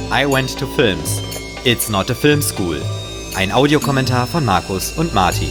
I Went to Films. It's not a film school. Ein Audiokommentar von Markus und Martin.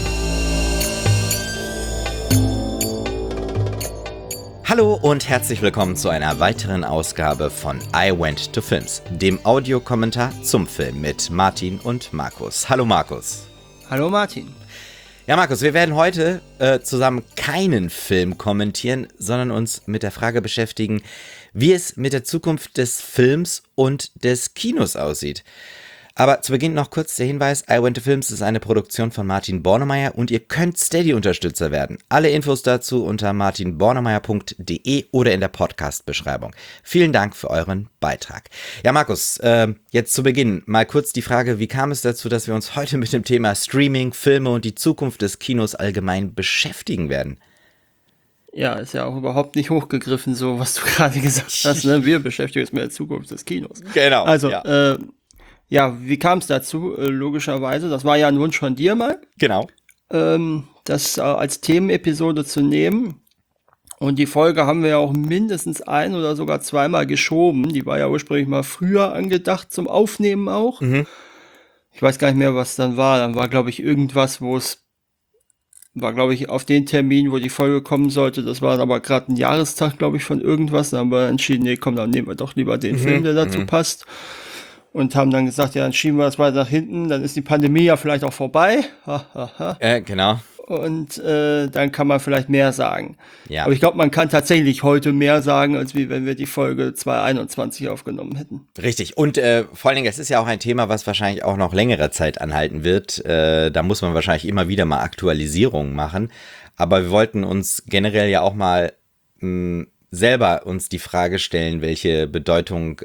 Hallo und herzlich willkommen zu einer weiteren Ausgabe von I Went to Films, dem Audiokommentar zum Film mit Martin und Markus. Hallo Markus. Hallo Martin. Ja Markus, wir werden heute zusammen keinen Film kommentieren, sondern uns mit der Frage beschäftigen, wie es mit der Zukunft des Films und des Kinos aussieht. Aber zu Beginn noch kurz der Hinweis, I Went to Films ist eine Produktion von Martin Bornemeyer und ihr könnt Steady-Unterstützer werden. Alle Infos dazu unter martinbornemeyer.de oder in der Podcast-Beschreibung. Vielen Dank für euren Beitrag. Ja Markus, jetzt zu Beginn mal kurz die Frage, wie kam es dazu, dass wir uns heute mit dem Thema Streaming, Filme und die Zukunft des Kinos allgemein beschäftigen werden? Ja, ist ja auch überhaupt nicht hochgegriffen, so was du gerade gesagt hast. Ne? Wir beschäftigen uns mit der Zukunft des Kinos. Genau. Also, ja, wie kam es dazu? Logischerweise, das war ja ein Wunsch von dir mal. Genau. Das als Themenepisode zu nehmen. Und die Folge haben wir ja auch mindestens ein oder sogar zweimal geschoben. Die war ja ursprünglich mal früher angedacht zum Aufnehmen auch. Mhm. Ich weiß gar nicht mehr, was dann war. Dann war, glaube ich, irgendwas, war, glaube ich, auf den Termin, wo die Folge kommen sollte. Das war aber gerade ein Jahrestag, glaube ich, von irgendwas. Dann haben wir entschieden, nee, komm, dann nehmen wir doch lieber den Film, der dazu passt. Und haben dann gesagt, ja, dann schieben wir das weiter nach hinten, dann ist die Pandemie ja vielleicht auch vorbei. Genau. Und dann kann man vielleicht mehr sagen. Ja. Aber ich glaube, man kann tatsächlich heute mehr sagen, als wie wenn wir die Folge 2021 aufgenommen hätten. Richtig. Und vor allen Dingen, es ist ja auch ein Thema, was wahrscheinlich auch noch längere Zeit anhalten wird. Da muss man wahrscheinlich immer wieder mal Aktualisierungen machen. Aber wir wollten uns generell ja auch mal selber uns die Frage stellen, welche Bedeutung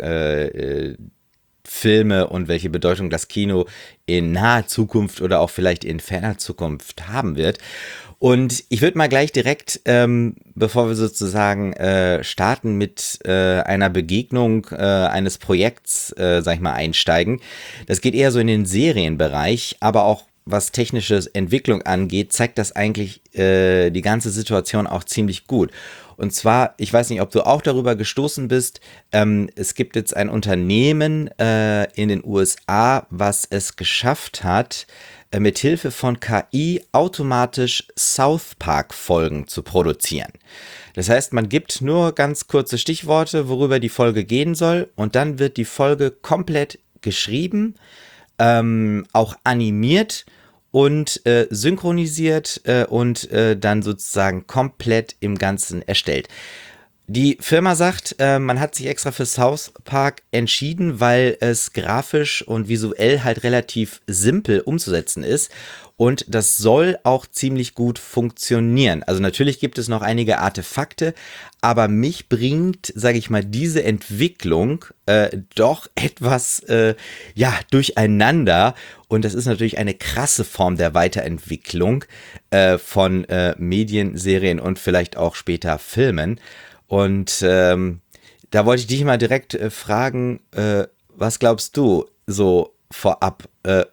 Filme und welche Bedeutung das Kino in naher Zukunft oder auch vielleicht in ferner Zukunft haben wird. Und ich würde mal gleich direkt, bevor wir sozusagen starten, mit einer Begegnung eines Projekts, sag ich mal, einsteigen. Das geht eher so in den Serienbereich, aber auch was technische Entwicklung angeht, zeigt das eigentlich die ganze Situation auch ziemlich gut. Und zwar, ich weiß nicht, ob du auch darüber gestoßen bist, es gibt jetzt ein Unternehmen in den USA, was es geschafft hat, mit Hilfe von KI automatisch South Park-Folgen zu produzieren. Das heißt, man gibt nur ganz kurze Stichworte, worüber die Folge gehen soll, und dann wird die Folge komplett geschrieben, auch animiert und synchronisiert und dann sozusagen komplett im Ganzen erstellt. Die Firma sagt, man hat sich extra für South Park entschieden, weil es grafisch und visuell halt relativ simpel umzusetzen ist. Und das soll auch ziemlich gut funktionieren. Also natürlich gibt es noch einige Artefakte, aber mich bringt, sage ich mal, diese Entwicklung doch etwas durcheinander. Und das ist natürlich eine krasse Form der Weiterentwicklung von Medien, Serien und vielleicht auch später Filmen. Und da wollte ich dich mal direkt fragen, was glaubst du so vorab,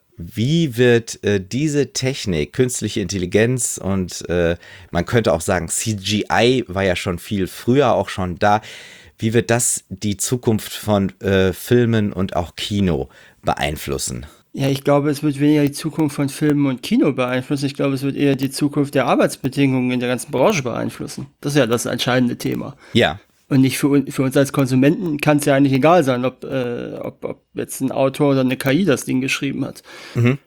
wie wird diese Technik, künstliche Intelligenz und man könnte auch sagen, CGI war ja schon viel früher auch schon da, wie wird das die Zukunft von Filmen und auch Kino beeinflussen? Ja, ich glaube, es wird weniger die Zukunft von Filmen und Kino beeinflussen. Ich glaube, es wird eher die Zukunft der Arbeitsbedingungen in der ganzen Branche beeinflussen. Das ist ja das entscheidende Thema. Ja. Und nicht für uns als Konsumenten kann es ja eigentlich egal sein, ob jetzt ein Autor oder eine KI das Ding geschrieben hat. Mhm.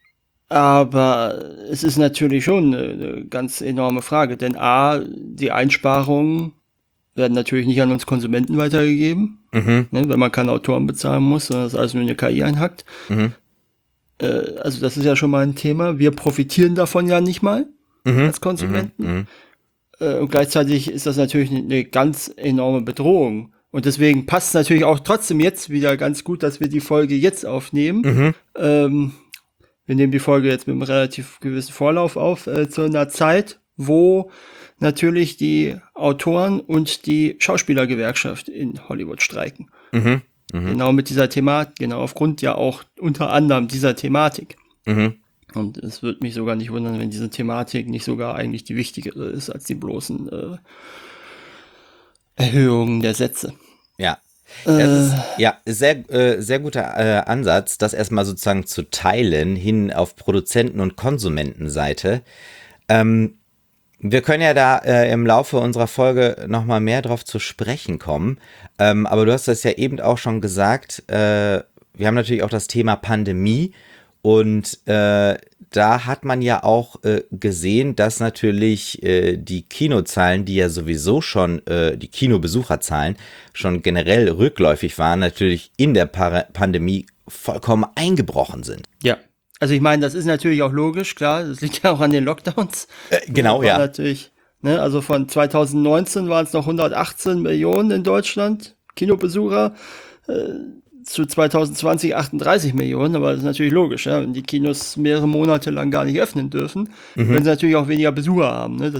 Aber es ist natürlich schon eine ganz enorme Frage. Denn A, die Einsparungen werden natürlich nicht an uns Konsumenten weitergegeben, ne, wenn man keine Autoren bezahlen muss, sondern das alles nur in eine KI einhackt. Mhm. Also das ist ja schon mal ein Thema. Wir profitieren davon ja nicht mal als Konsumenten. Und gleichzeitig ist das natürlich eine ganz enorme Bedrohung. Und deswegen passt es natürlich auch trotzdem jetzt wieder ganz gut, dass wir die Folge jetzt aufnehmen. Wir nehmen die Folge jetzt mit einem relativ gewissen Vorlauf auf, zu einer Zeit, wo natürlich die Autoren und die Schauspielergewerkschaft in Hollywood streiken. Genau mit dieser Thematik, genau aufgrund ja auch unter anderem dieser Thematik. Und es würde mich sogar nicht wundern, wenn diese Thematik nicht sogar eigentlich die wichtigere ist als die bloßen Erhöhungen der Sätze. Ja, Das ist ja sehr guter Ansatz, das erstmal sozusagen zu teilen hin auf Produzenten- und Konsumentenseite. Wir können ja da im Laufe unserer Folge nochmal mehr drauf zu sprechen kommen. Aber du hast das ja eben auch schon gesagt. Wir haben natürlich auch das Thema Pandemie und da hat man ja auch gesehen, dass natürlich die Kinozahlen, die ja sowieso schon, die Kinobesucherzahlen schon generell rückläufig waren, natürlich in der Pandemie vollkommen eingebrochen sind. Ja. Also ich meine, das ist natürlich auch logisch, klar, das liegt ja auch an den Lockdowns. Genau, ja. Natürlich, ne, also von 2019 waren es noch 118 Millionen in Deutschland Kinobesucher, zu 2020 38 Millionen, aber das ist natürlich logisch, ja, wenn die Kinos mehrere Monate lang gar nicht öffnen dürfen, können sie natürlich auch weniger Besucher haben, ne,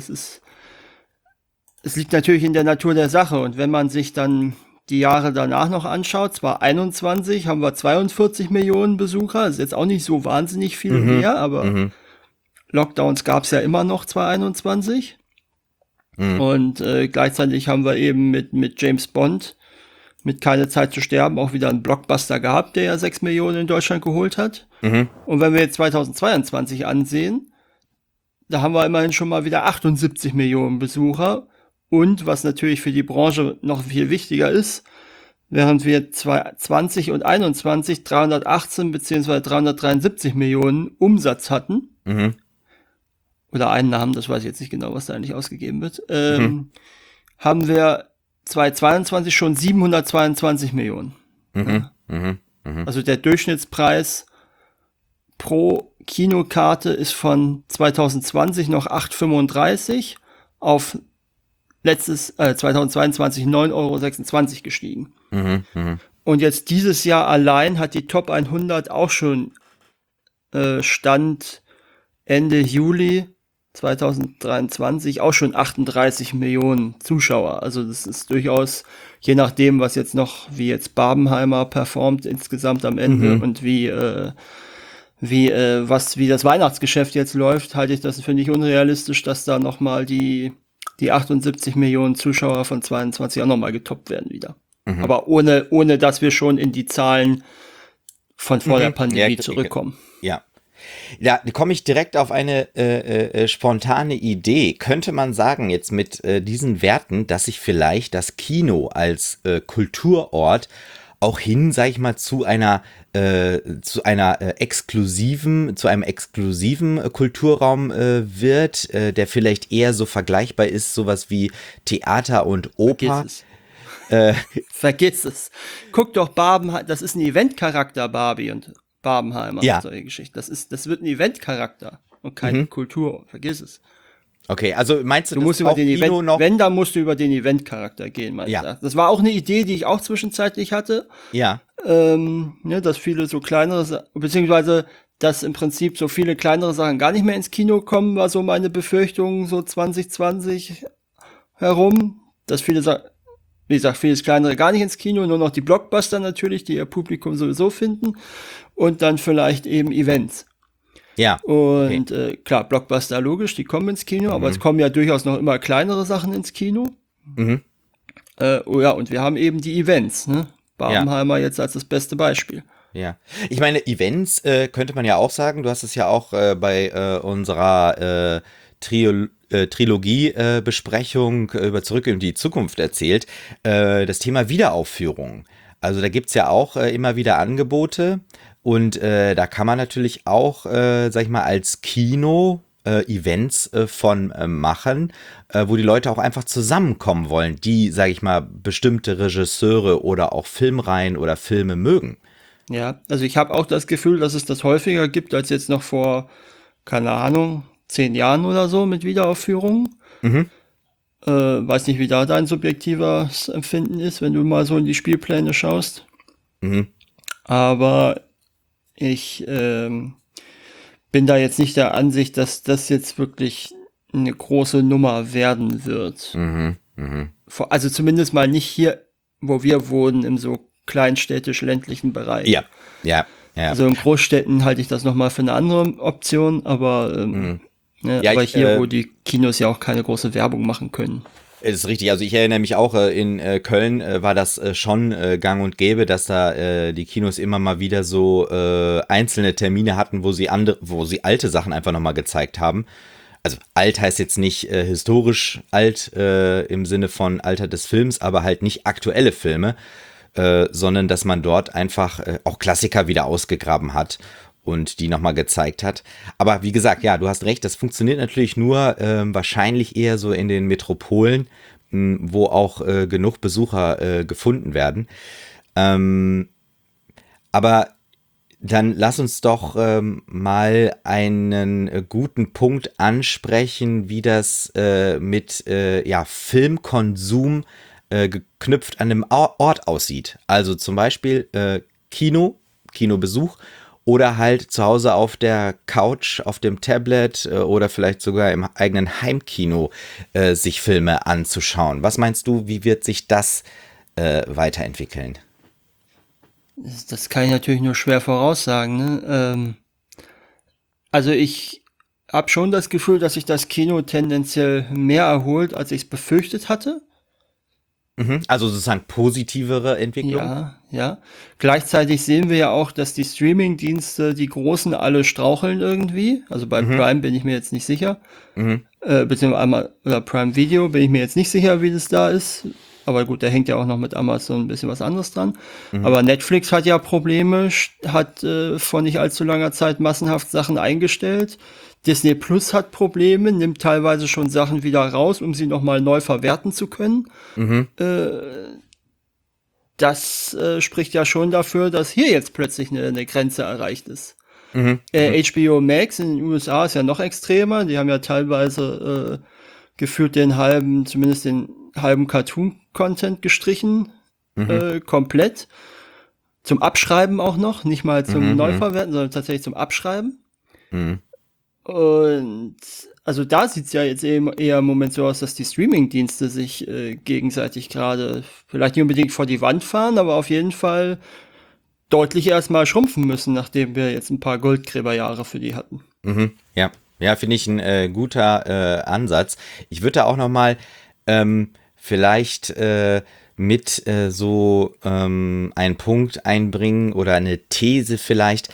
es liegt natürlich in der Natur der Sache und wenn man sich dann die Jahre danach noch anschaut, zwar 21 haben wir 42 Millionen Besucher, ist jetzt auch nicht so wahnsinnig viel mehr, aber Lockdowns gab es ja immer noch 2021. Und gleichzeitig haben wir eben mit James Bond, mit Keine Zeit zu sterben, auch wieder einen Blockbuster gehabt, der ja 6 Millionen in Deutschland geholt hat. Und wenn wir jetzt 2022 ansehen, da haben wir immerhin schon mal wieder 78 Millionen Besucher. Und was natürlich für die Branche noch viel wichtiger ist, während wir 2020 und 21 318 bzw. 373 Millionen Umsatz hatten, oder Einnahmen, das weiß ich jetzt nicht genau, was da eigentlich ausgegeben wird, haben wir 2022 schon 722 Millionen. Also der Durchschnittspreis pro Kinokarte ist von 2020 noch 8,35 auf 2022 9,26 € gestiegen. Und jetzt dieses Jahr allein hat die Top 100 auch schon Stand Ende Juli 2023 auch schon 38 Millionen Zuschauer. Also das ist durchaus, je nachdem, was jetzt noch, wie jetzt Barbenheimer performt insgesamt am Ende und wie das Weihnachtsgeschäft jetzt läuft, halte ich das für nicht unrealistisch, dass da nochmal die 78 Millionen Zuschauer von 22 auch nochmal getoppt werden wieder. Aber ohne, dass wir schon in die Zahlen von vor der Pandemie zurückkommen. Ja. Ja, da komme ich direkt auf eine spontane Idee. Könnte man sagen, jetzt mit diesen Werten, dass sich vielleicht das Kino als Kulturort auch hin, sag ich mal, zu einem exklusiven Kulturraum wird, der vielleicht eher so vergleichbar ist, sowas wie Theater und Oper. Vergiss es. Guck doch Barbenheimer, das ist ein Eventcharakter, Barbie und Barbenheimer und solche Geschichten. Das wird ein Eventcharakter und keine Kultur. Vergiss es. Okay, also meinst du musst über den Event, noch? Wenn, dann musst du über den Eventcharakter gehen, meinst du? Das war auch eine Idee, die ich auch zwischenzeitlich hatte. Ja. Dass viele so kleinere, beziehungsweise dass im Prinzip so viele kleinere Sachen gar nicht mehr ins Kino kommen, war so meine Befürchtung so 2020 herum, dass viele Sachen, wie gesagt, vieles kleinere gar nicht ins Kino, nur noch die Blockbuster natürlich, die ihr Publikum sowieso finden und dann vielleicht eben Events. Ja. Und klar, Blockbuster logisch, die kommen ins Kino, aber es kommen ja durchaus noch immer kleinere Sachen ins Kino. Und wir haben eben die Events, ne? Barbenheimer jetzt als das beste Beispiel. Ja, ich meine, Events könnte man ja auch sagen, du hast es ja auch bei unserer Trilogie-Besprechung über Zurück in die Zukunft erzählt, das Thema Wiederaufführung. Also da gibt's ja auch immer wieder Angebote und da kann man natürlich auch, sag ich mal, als Kino Events von machen, wo die Leute auch einfach zusammenkommen wollen, die, sag ich mal, bestimmte Regisseure oder auch Filmreihen oder Filme mögen. Ja, also ich habe auch das Gefühl, dass es das häufiger gibt als jetzt noch vor, keine Ahnung, 10 Jahren oder so mit Wiederaufführungen. Weiß nicht, wie da dein subjektives Empfinden ist, wenn du mal so in die Spielpläne schaust. Aber ich bin da jetzt nicht der Ansicht, dass das jetzt wirklich eine große Nummer werden wird. Also zumindest mal nicht hier, wo wir wohnen, im so kleinstädtisch-ländlichen Bereich. Ja. Also in Großstädten halte ich das nochmal für eine andere Option, aber, aber hier, wo die Kinos ja auch keine große Werbung machen können. Das ist richtig. Also ich erinnere mich auch, in Köln war das schon gang und gäbe, dass da die Kinos immer mal wieder so einzelne Termine hatten, wo sie alte Sachen einfach nochmal gezeigt haben. Also alt heißt jetzt nicht historisch alt im Sinne von Alter des Films, aber halt nicht aktuelle Filme, sondern dass man dort einfach auch Klassiker wieder ausgegraben hat und die nochmal gezeigt hat. Aber wie gesagt, ja, du hast recht, das funktioniert natürlich nur wahrscheinlich eher so in den Metropolen, wo auch genug Besucher gefunden werden. Aber dann lass uns doch mal einen guten Punkt ansprechen, wie das mit ja, Filmkonsum geknüpft an einem Ort aussieht. Also zum Beispiel Kinobesuch oder halt zu Hause auf der Couch, auf dem Tablet oder vielleicht sogar im eigenen Heimkino sich Filme anzuschauen. Was meinst du, wie wird sich das weiterentwickeln? Das kann ich natürlich nur schwer voraussagen. Ne? Also ich habe schon das Gefühl, dass sich das Kino tendenziell mehr erholt, als ich es befürchtet hatte. Mhm. Also sozusagen positivere Entwicklung? Ja, ja. Gleichzeitig sehen wir ja auch, dass die Streaming-Dienste, die großen, alle straucheln irgendwie. Also bei Mhm. Prime bin ich mir jetzt nicht sicher. Mhm. Beziehungsweise einmal, oder Prime Video bin ich mir jetzt nicht sicher, wie das da ist. Aber gut, da hängt ja auch noch mit Amazon ein bisschen was anderes dran. Mhm. Aber Netflix hat ja Probleme, hat vor nicht allzu langer Zeit massenhaft Sachen eingestellt. Disney Plus hat Probleme, nimmt teilweise schon Sachen wieder raus, um sie nochmal neu verwerten zu können. Mhm. Das spricht ja schon dafür, dass hier jetzt plötzlich eine Grenze erreicht ist. Mhm. Mhm. HBO Max in den USA ist ja noch extremer. Die haben ja teilweise gefühlt zumindest den halben Cartoon-Content gestrichen, Mhm. komplett. Zum Abschreiben auch noch, nicht mal zum Mhm. Neuverwerten, sondern tatsächlich zum Abschreiben. Mhm. Und also da sieht es ja jetzt eben eher im Moment so aus, dass die Streaming-Dienste sich gegenseitig gerade vielleicht nicht unbedingt vor die Wand fahren, aber auf jeden Fall deutlich erstmal schrumpfen müssen, nachdem wir jetzt ein paar Goldgräberjahre für die hatten. Mhm. Ja, ja, finde ich ein guter Ansatz. Ich würde da auch noch mal vielleicht mit so einen Punkt einbringen oder eine These vielleicht.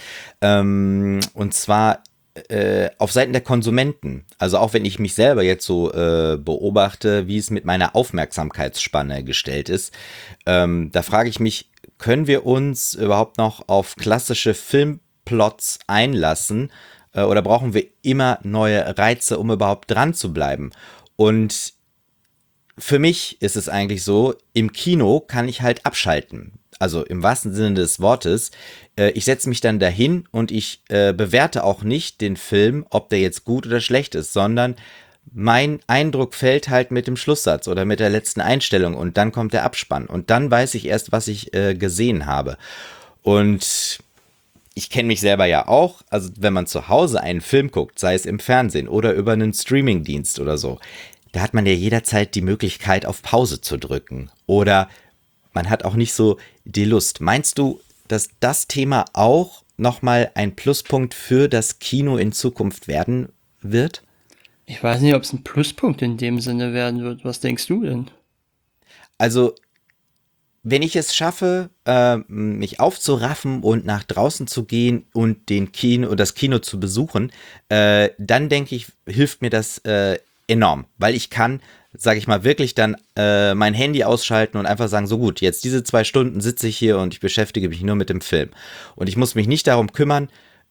Und zwar auf Seiten der Konsumenten. Also auch wenn ich mich selber jetzt so beobachte, wie es mit meiner Aufmerksamkeitsspanne gestellt ist, da frage ich mich, können wir uns überhaupt noch auf klassische Filmplots einlassen? Oder brauchen wir immer neue Reize, um überhaupt dran zu bleiben? Und für mich ist es eigentlich so, im Kino kann ich halt abschalten. Also im wahrsten Sinne des Wortes. Ich setze mich dann dahin und ich bewerte auch nicht den Film, ob der jetzt gut oder schlecht ist, sondern mein Eindruck fällt halt mit dem Schlusssatz oder mit der letzten Einstellung und dann kommt der Abspann und dann weiß ich erst, was ich gesehen habe. Und ich kenne mich selber ja auch, also wenn man zu Hause einen Film guckt, sei es im Fernsehen oder über einen Streamingdienst oder so, da hat man ja jederzeit die Möglichkeit, auf Pause zu drücken. Oder man hat auch nicht so die Lust. Meinst du, dass das Thema auch nochmal ein Pluspunkt für das Kino in Zukunft werden wird? Ich weiß nicht, ob es ein Pluspunkt in dem Sinne werden wird. Was denkst du denn? Also, wenn ich es schaffe, mich aufzuraffen und nach draußen zu gehen und das Kino zu besuchen, dann denke ich, hilft mir das enorm, weil ich kann, sage ich mal, wirklich dann mein Handy ausschalten und einfach sagen, so gut, jetzt diese 2 Stunden sitze ich hier und ich beschäftige mich nur mit dem Film. Und ich muss mich nicht darum kümmern,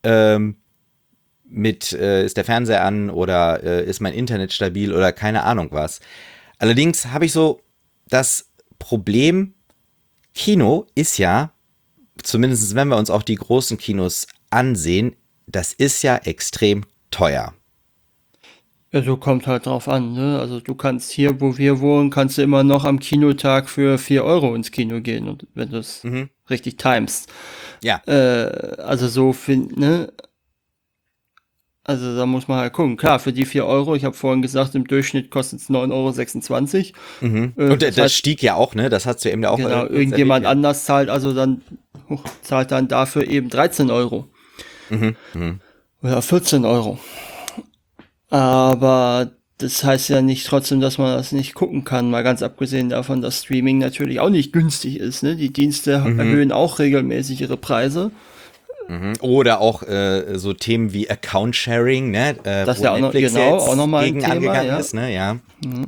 ist der Fernseher an oder ist mein Internet stabil oder keine Ahnung was. Allerdings habe ich so das Problem, Kino ist ja, zumindest wenn wir uns auch die großen Kinos ansehen, das ist ja extrem teuer. Ja, so kommt halt drauf an, ne? Also du kannst hier, wo wir wohnen, kannst du immer noch am Kinotag für 4 Euro ins Kino gehen, und wenn du es Mhm. richtig timest. Ja. Also so ne? Also da muss man halt gucken. Klar, für die 4 Euro, ich habe vorhin gesagt, im Durchschnitt kostet es 9,26 Mhm. Euro. Und Das das heißt, stieg ja auch, ne? Das hast du eben auch genau, kurz erwähnt, irgendjemand ja. anders zahlt dann dafür eben 13 Euro Mhm. Mhm. oder 14 Euro. Aber das heißt ja nicht trotzdem, dass man das nicht gucken kann, mal ganz abgesehen davon, dass Streaming natürlich auch nicht günstig ist. Ne? Die Dienste erhöhen auch regelmäßig ihre Preise. Oder auch so Themen wie Account Sharing, ne? Das Wo ja auch noch, Netflix genau, jetzt auch noch mal ein gegen Thema, angegangen ja. ist, ne? Ja.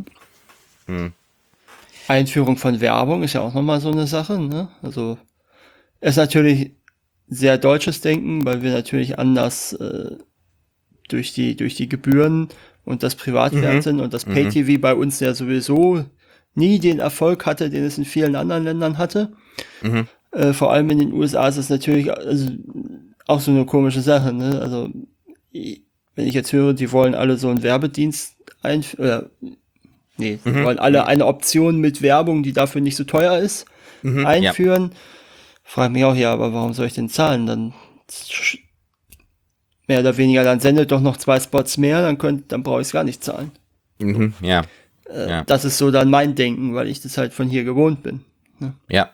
Einführung von Werbung ist ja auch nochmal so eine Sache. Ne? Also ist natürlich sehr deutsches Denken, weil wir natürlich anders durch die Gebühren und das Privatfernsehen und das Pay-TV bei uns ja sowieso nie den Erfolg hatte, den es in vielen anderen Ländern hatte. Vor allem in den USA ist es natürlich auch so eine komische Sache. Ne? Also wenn ich jetzt höre, die wollen alle so einen Werbedienst einführen, sie wollen alle eine Option mit Werbung, die dafür nicht so teuer ist, einführen. Ja. Frag mich auch, ja, aber warum soll ich denn zahlen? Dann mehr oder weniger, dann sendet doch noch 2 Spots mehr, dann brauche ich es gar nicht zahlen. Ja. Das ist so dann mein Denken, weil ich das halt von hier gewohnt bin. Ne? Ja.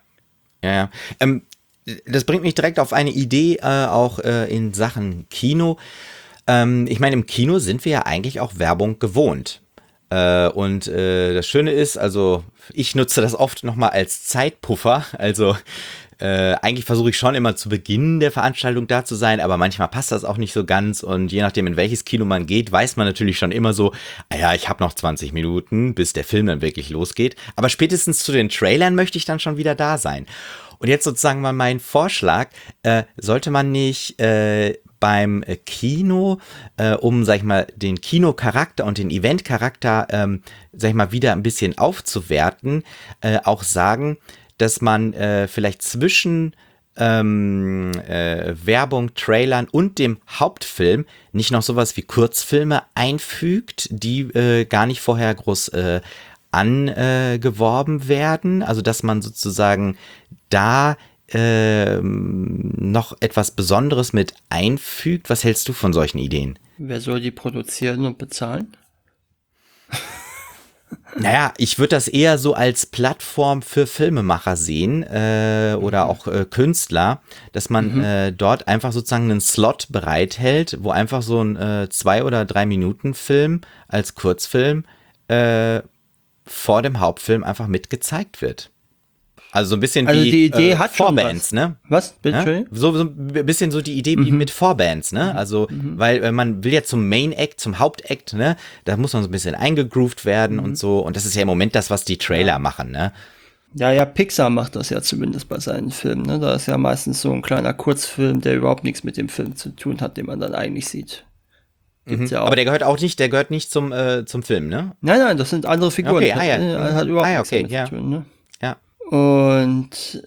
Das bringt mich direkt auf eine Idee, auch in Sachen Kino. Ich meine, im Kino sind wir ja eigentlich auch Werbung gewohnt. Und das Schöne ist, also ich nutze das oft nochmal als Zeitpuffer. Also eigentlich versuche ich schon immer zu Beginn der Veranstaltung da zu sein, aber manchmal passt das auch nicht so ganz. Und je nachdem, in welches Kino man geht, weiß man natürlich schon immer so, ich habe noch 20 Minuten, bis der Film dann wirklich losgeht. Aber spätestens zu den Trailern möchte ich dann schon wieder da sein. Und jetzt sozusagen mal mein Vorschlag, sollte man nicht beim Kino, um, sag ich mal, den Kinocharakter und den Eventcharakter, sag ich mal, wieder ein bisschen aufzuwerten, auch sagen, dass man vielleicht zwischen Werbung, Trailern und dem Hauptfilm nicht noch sowas wie Kurzfilme einfügt, die gar nicht vorher groß angeworben werden. Also, dass man sozusagen da noch etwas Besonderes mit einfügt. Was hältst du von solchen Ideen? Wer soll die produzieren und bezahlen? Naja, ich würde das eher so als Plattform für Filmemacher sehen oder auch Künstler, dass man dort einfach sozusagen einen Slot bereithält, wo einfach so ein 2 oder 3 Minuten Film als Kurzfilm vor dem Hauptfilm einfach mit gezeigt wird. Also so ein bisschen also wie die Idee hat Vorbands, ne? Was? Bitte? Ja? So ein bisschen so die Idee wie mit Vorbands, ne? Also, weil man will ja zum Main Act, zum Hauptakt, ne? Da muss man so ein bisschen eingegroovt werden und so. Und das ist ja im Moment das, was die Trailer machen, ne? Ja, Pixar macht das ja zumindest bei seinen Filmen, ne? Da ist ja meistens so ein kleiner Kurzfilm, der überhaupt nichts mit dem Film zu tun hat, den man dann eigentlich sieht. Ja auch. Aber der gehört nicht zum Film, ne? Nein, das sind andere Figuren. Okay, das hat überhaupt nichts damit zu tun, ne? Ja. Und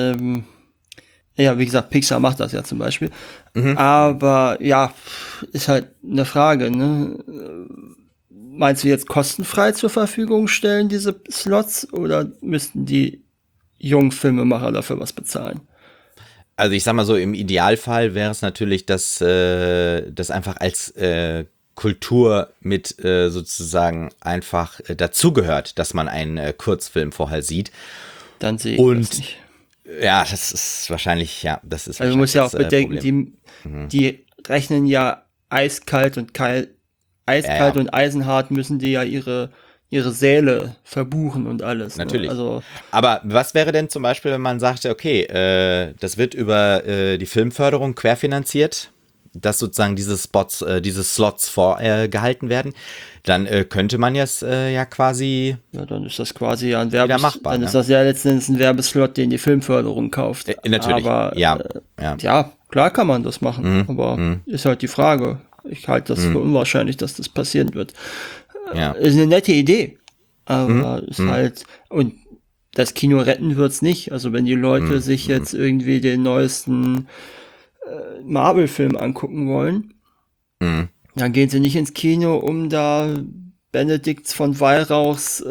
wie gesagt, Pixar macht das ja zum Beispiel. Aber ja, ist halt eine Frage, ne? Meinst du jetzt kostenfrei zur Verfügung stellen, diese Slots, oder müssten die jungen Filmemacher dafür was bezahlen? Also ich sag mal so, im Idealfall wäre es natürlich, dass das einfach als Kultur mit sozusagen einfach dazugehört, dass man einen Kurzfilm vorher sieht. Dann sehe ich das nicht. Ja, das ist wahrscheinlich, das ist also man muss ja auch bedenken, die rechnen ja eiskalt und und eisenhart müssen die ja ihre Säle verbuchen und alles. Natürlich. Ne? Also, aber was wäre denn zum Beispiel, wenn man sagte, okay, das wird über die Filmförderung querfinanziert, dass sozusagen diese Slots vorgehalten werden, dann könnte man jetzt ja quasi. Ja, dann ist das quasi ja ein machbar, ist das ja letzten Endes ein Werbeslot, den die Filmförderung kauft. Natürlich. Aber ja, klar kann man das machen, aber ist halt die Frage. Ich halte das für unwahrscheinlich, dass das passieren wird. Ist eine nette Idee, aber ist halt, und das Kino retten wird's nicht. Also wenn die Leute sich jetzt irgendwie den neuesten Marvel-Film angucken wollen, dann gehen sie nicht ins Kino, um da Benedikts von Weihrauchs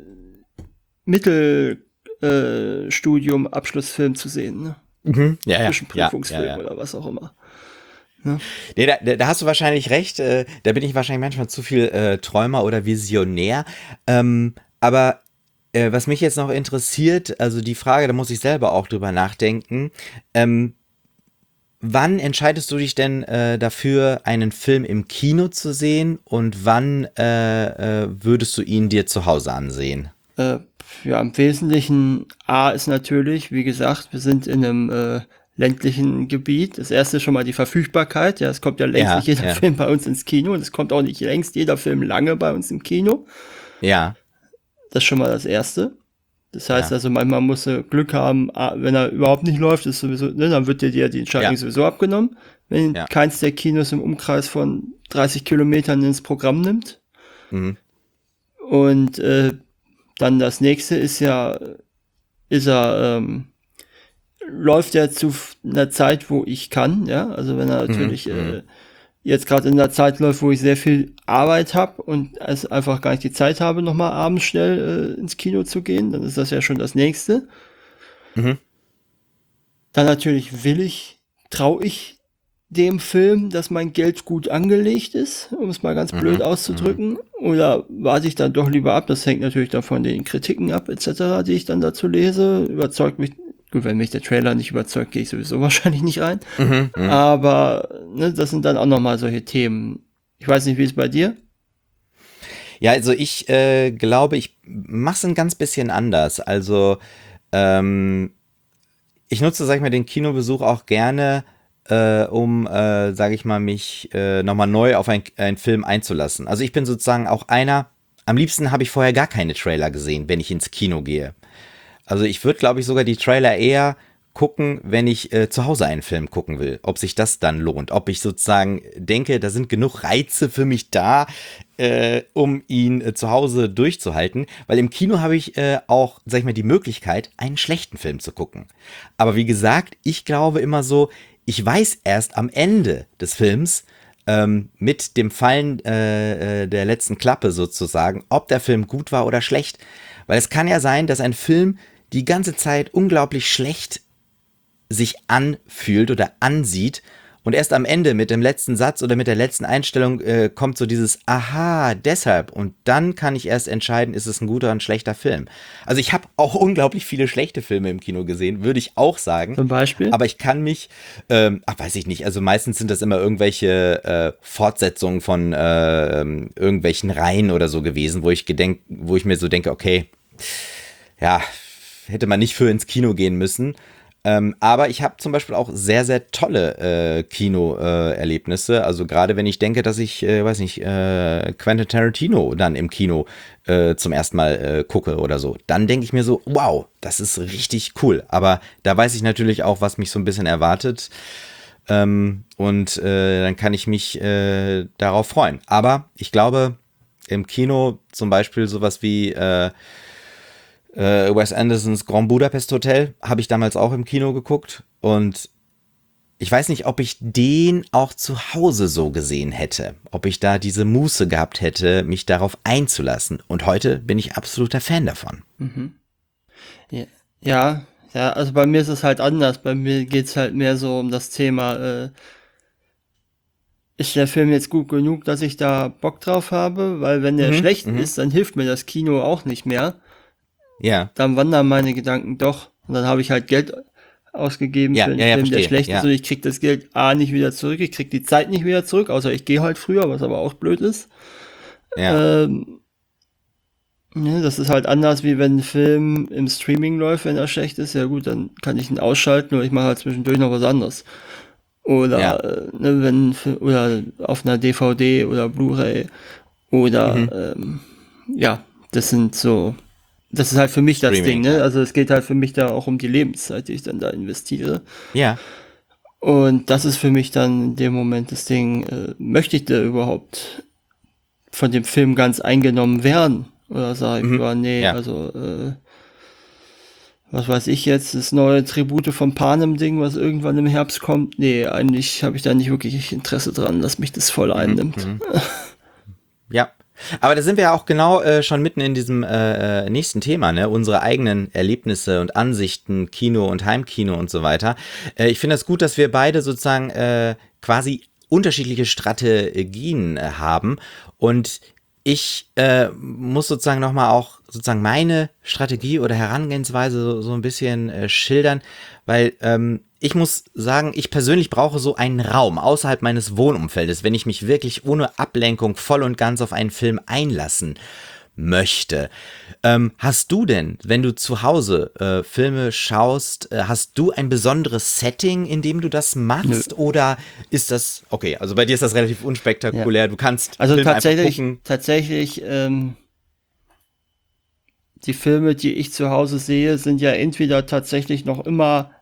Mittelstudium Abschlussfilm zu sehen. Ne? Zwischenprüfungsfilm oder was auch immer. Ja. Nee, da hast du wahrscheinlich recht. Da bin ich wahrscheinlich manchmal zu viel Träumer oder Visionär. Aber was mich jetzt noch interessiert, also die Frage, da muss ich selber auch drüber nachdenken. wann entscheidest du dich denn dafür, einen Film im Kino zu sehen und wann würdest du ihn dir zu Hause ansehen? Äh, ja, im Wesentlichen A ist natürlich, wie gesagt, wir sind in einem ländlichen Gebiet. Das erste ist schon mal die Verfügbarkeit. Ja, es kommt ja längst nicht Ja, jeder ja, Film bei uns ins Kino und es kommt auch nicht längst jeder Film lange bei uns im Kino. ja, Das ist schon mal das Erste. Das heißt ja, also, manchmal musst du Glück haben, wenn er überhaupt nicht läuft, ist sowieso, ne, dann wird dir die Entscheidung ja, sowieso abgenommen, wenn ja. keins der Kinos im Umkreis von 30 Kilometern ins Programm nimmt. Mhm. Und dann das nächste ist er, läuft er zu einer Zeit, wo ich kann, ja, also wenn er Mhm. natürlich Mhm. jetzt gerade in der Zeit läuft, wo ich sehr viel Arbeit habe und es einfach gar nicht die Zeit habe, nochmal abends schnell ins Kino zu gehen, dann ist das ja schon das nächste. Mhm. Dann natürlich traue ich dem Film, dass mein Geld gut angelegt ist, um es mal ganz blöd Mhm. Mhm. auszudrücken, oder warte ich dann doch lieber ab, das hängt natürlich dann von den Kritiken ab, etc., die ich dann dazu lese, überzeugt mich, gut, wenn mich der Trailer nicht überzeugt, gehe ich sowieso wahrscheinlich nicht rein, Mhm. Mhm. aber ne, das sind dann auch nochmal solche Themen. Ich weiß nicht, wie es bei dir? Ja, also ich glaube, ich mache es ein ganz bisschen anders. Also ähm, ich nutze, sag ich mal, den Kinobesuch auch gerne, um, sage ich mal, mich nochmal neu auf einen Film einzulassen. Also ich bin sozusagen auch einer, am liebsten habe ich vorher gar keine Trailer gesehen, wenn ich ins Kino gehe. Also ich würde, glaube ich, sogar die Trailer eher gucken, wenn ich zu Hause einen Film gucken will, ob sich das dann lohnt, ob ich sozusagen denke, da sind genug Reize für mich da, um ihn zu Hause durchzuhalten, weil im Kino habe ich auch, sag ich mal, die Möglichkeit, einen schlechten Film zu gucken. Aber wie gesagt, ich glaube immer so, ich weiß erst am Ende des Films, mit dem Fallen der letzten Klappe sozusagen, ob der Film gut war oder schlecht. Weil es kann ja sein, dass ein Film die ganze Zeit unglaublich schlecht sich anfühlt oder ansieht und erst am Ende mit dem letzten Satz oder mit der letzten Einstellung kommt so dieses Aha, deshalb. Und dann kann ich erst entscheiden, ist es ein guter oder ein schlechter Film. Also ich habe auch unglaublich viele schlechte Filme im Kino gesehen, würde ich auch sagen. Zum Beispiel? Aber ich kann mich, weiß ich nicht, also meistens sind das immer irgendwelche Fortsetzungen von irgendwelchen Reihen oder so gewesen, wo ich mir so denke, okay, ja, hätte man nicht für ins Kino gehen müssen. Aber ich habe zum Beispiel auch sehr, sehr tolle Kino-Erlebnisse. Also gerade wenn ich denke, dass ich, weiß nicht, Quentin Tarantino dann im Kino zum ersten Mal gucke oder so, dann denke ich mir so, wow, das ist richtig cool. Aber da weiß ich natürlich auch, was mich so ein bisschen erwartet. Und dann kann ich mich darauf freuen. Aber ich glaube, im Kino zum Beispiel sowas wie Wes Andersons Grand Budapest Hotel habe ich damals auch im Kino geguckt und ich weiß nicht, ob ich den auch zu Hause so gesehen hätte, ob ich da diese Muße gehabt hätte, mich darauf einzulassen. Und heute bin ich absoluter Fan davon. Ja, ja, ja, also bei mir ist es halt anders. Bei mir geht's halt mehr so um das Thema, ist der Film jetzt gut genug, dass ich da Bock drauf habe? Weil wenn der Mhm, schlecht mhm. ist, dann hilft mir das Kino auch nicht mehr. Ja, Dann wandern meine Gedanken doch. Und dann habe ich halt Geld ausgegeben für ja, einen ja, ja, Film, der verstehe. schlecht ist Ja, und ich krieg das Geld A nicht wieder zurück, ich krieg die Zeit nicht wieder zurück, außer ich gehe halt früher, was aber auch blöd ist. ja. Ähm, ne, das ist halt anders, wie wenn ein Film im Streaming läuft, wenn er schlecht ist. Ja gut, dann kann ich ihn ausschalten oder ich mache halt zwischendurch noch was anderes. Ja. Oder ne, oder auf einer DVD oder Blu-ray Mhm. oder ja, das sind so, das ist halt für mich das Ding, Streaming, ne? ja. Also es geht halt für mich da auch um die Lebenszeit, die ich dann da investiere. Ja. Und das ist für mich dann in dem Moment das Ding, möchte ich da überhaupt von dem Film ganz eingenommen werden? Oder sage ich, Mhm. ja, nee, Ja. also was weiß ich jetzt, das neue Tribute von Panem-Ding, was irgendwann im Herbst kommt. Nee, eigentlich habe ich da nicht wirklich Interesse dran, dass mich das voll Mhm. einnimmt. Mhm. Ja. Aber da sind wir ja auch genau schon mitten in diesem nächsten Thema, ne? Unsere eigenen Erlebnisse und Ansichten, Kino und Heimkino und so weiter. Ich finde es gut, dass wir beide sozusagen quasi unterschiedliche Strategien haben und ich muss sozusagen nochmal auch sozusagen meine Strategie oder Herangehensweise so ein bisschen schildern, weil ich muss sagen, ich persönlich brauche so einen Raum außerhalb meines Wohnumfeldes, wenn ich mich wirklich ohne Ablenkung voll und ganz auf einen Film einlassen möchte. Hast du denn, wenn du zu Hause Filme schaust, hast du ein besonderes Setting, in dem du das machst? Nö. Oder ist das, okay, also bei dir ist das relativ unspektakulär, du kannst Also Filme einfach gucken. tatsächlich, die Filme, die ich zu Hause sehe, sind ja entweder tatsächlich noch immer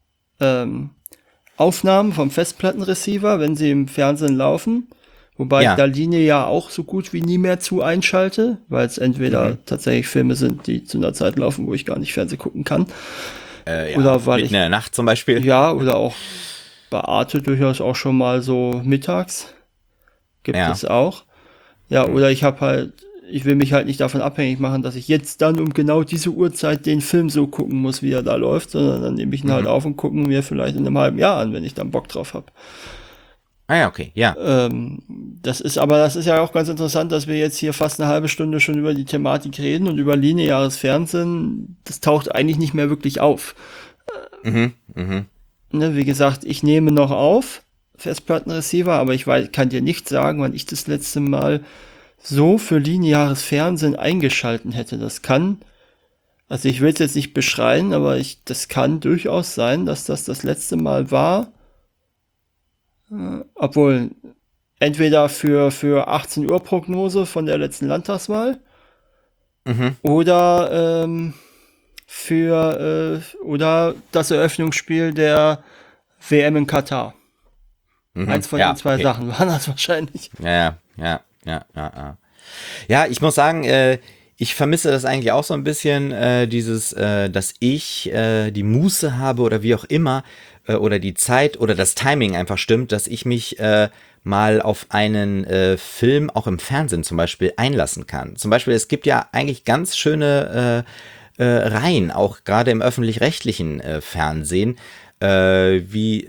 Aufnahmen vom Festplattenreceiver, wenn sie im Fernsehen laufen. Wobei ich Ja, da Linie ja auch so gut wie nie mehr zu einschalte, weil es entweder tatsächlich Filme sind, die zu einer Zeit laufen, wo ich gar nicht Fernsehen gucken kann. ja, Oder weil mitten in der Nacht zum Beispiel. ja, oder auch bei Arte durchaus auch schon mal so mittags. Gibt Ja. es auch. Ja, oder ich will mich halt nicht davon abhängig machen, dass ich jetzt dann um genau diese Uhrzeit den Film so gucken muss, wie er da läuft, sondern dann nehme ich ihn halt auf und gucke mir vielleicht in einem halben Jahr an, wenn ich dann Bock drauf habe. Ah ja, okay, ja. Das ist ja auch ganz interessant, dass wir jetzt hier fast eine halbe Stunde schon über die Thematik reden und über lineares Fernsehen. Das taucht eigentlich nicht mehr wirklich auf. Ne, wie gesagt, ich nehme noch auf, Festplattenreceiver, aber kann dir nicht sagen, wann ich das letzte Mal so für lineares Fernsehen eingeschalten hätte. Also ich will es jetzt nicht beschreien, aber das kann durchaus sein, dass das letzte Mal war, obwohl entweder für 18 Uhr Prognose von der letzten Landtagswahl oder oder das Eröffnungsspiel der WM in Katar. Eins von Ja, den zwei okay. Sachen waren das wahrscheinlich. Ja. Ja, ich muss sagen, ich vermisse das eigentlich auch so ein bisschen, dass ich die Muße habe oder wie auch immer, oder die Zeit oder das Timing einfach stimmt, dass ich mich mal auf einen Film auch im Fernsehen zum Beispiel einlassen kann. Zum Beispiel, es gibt ja eigentlich ganz schöne Reihen, auch gerade im öffentlich-rechtlichen Fernsehen, wie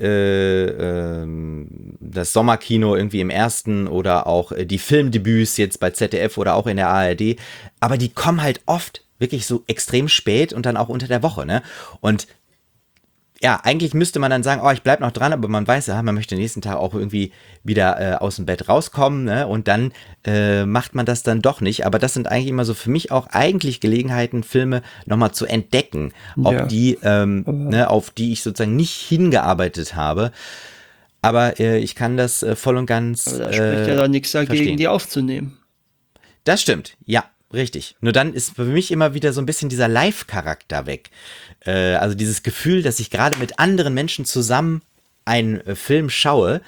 das Sommerkino irgendwie im ersten oder auch die Filmdebüts jetzt bei ZDF oder auch in der ARD, aber die kommen halt oft wirklich so extrem spät und dann auch unter der Woche, ne? Und ja, eigentlich müsste man dann sagen, oh, ich bleib noch dran, aber man weiß ja, man möchte nächsten Tag auch irgendwie wieder aus dem Bett rauskommen, ne? Und dann macht man das dann doch nicht. Aber das sind eigentlich immer so für mich auch eigentlich Gelegenheiten, Filme nochmal zu entdecken, Ja. auf die ich sozusagen nicht hingearbeitet habe. Aber ich kann das voll und ganz Aber da spricht ja dann nichts dagegen, verstehen. die aufzunehmen. Das stimmt, ja, richtig. Nur dann ist für mich immer wieder so ein bisschen dieser Live-Charakter weg. Also dieses Gefühl, dass ich gerade mit anderen Menschen zusammen einen Film schaue,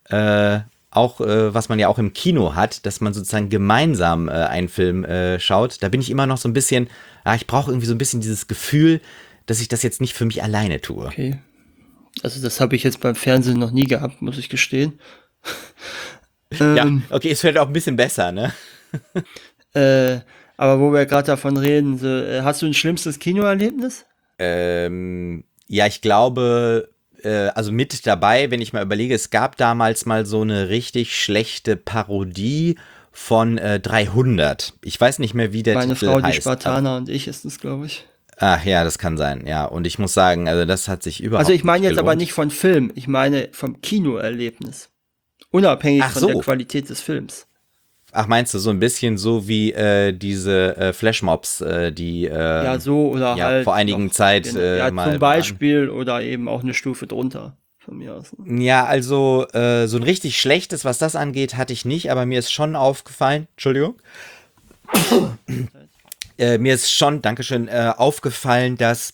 was man ja auch im Kino hat, dass man sozusagen gemeinsam einen Film schaut, da bin ich immer noch so ein bisschen, ich brauche irgendwie so ein bisschen dieses Gefühl, dass ich das jetzt nicht für mich alleine tue. Okay. Also das habe ich jetzt beim Fernsehen noch nie gehabt, muss ich gestehen. Ja, okay, es fällt auch ein bisschen besser, ne? Aber wo wir gerade davon reden, hast du ein schlimmstes Kinoerlebnis? Ja, ich glaube, also mit dabei, wenn ich mal überlege, es gab damals mal so eine richtig schlechte Parodie von 300. Ich weiß nicht mehr, wie der Meine Titel Frau, die heißt. Spartaner und ich ist es, glaube ich. Ach ja, das kann sein, ja. Und ich muss sagen, also das hat sich überhaupt Also ich meine nicht jetzt aber gelohnt. nicht von Film, ich meine vom Kinoerlebnis. Unabhängig Ach von so. der Qualität des Films. Ach, meinst du, so ein bisschen so wie diese Flashmobs, die Ja, so oder ja, halt vor einigen noch, Zeit genau. Ja, mal zum Beispiel oder eben auch eine Stufe drunter von mir aus. Ne? Ja, also so ein richtig schlechtes, was das angeht, hatte ich nicht, aber mir ist schon aufgefallen, Entschuldigung, mir ist schon, Dankeschön, aufgefallen, dass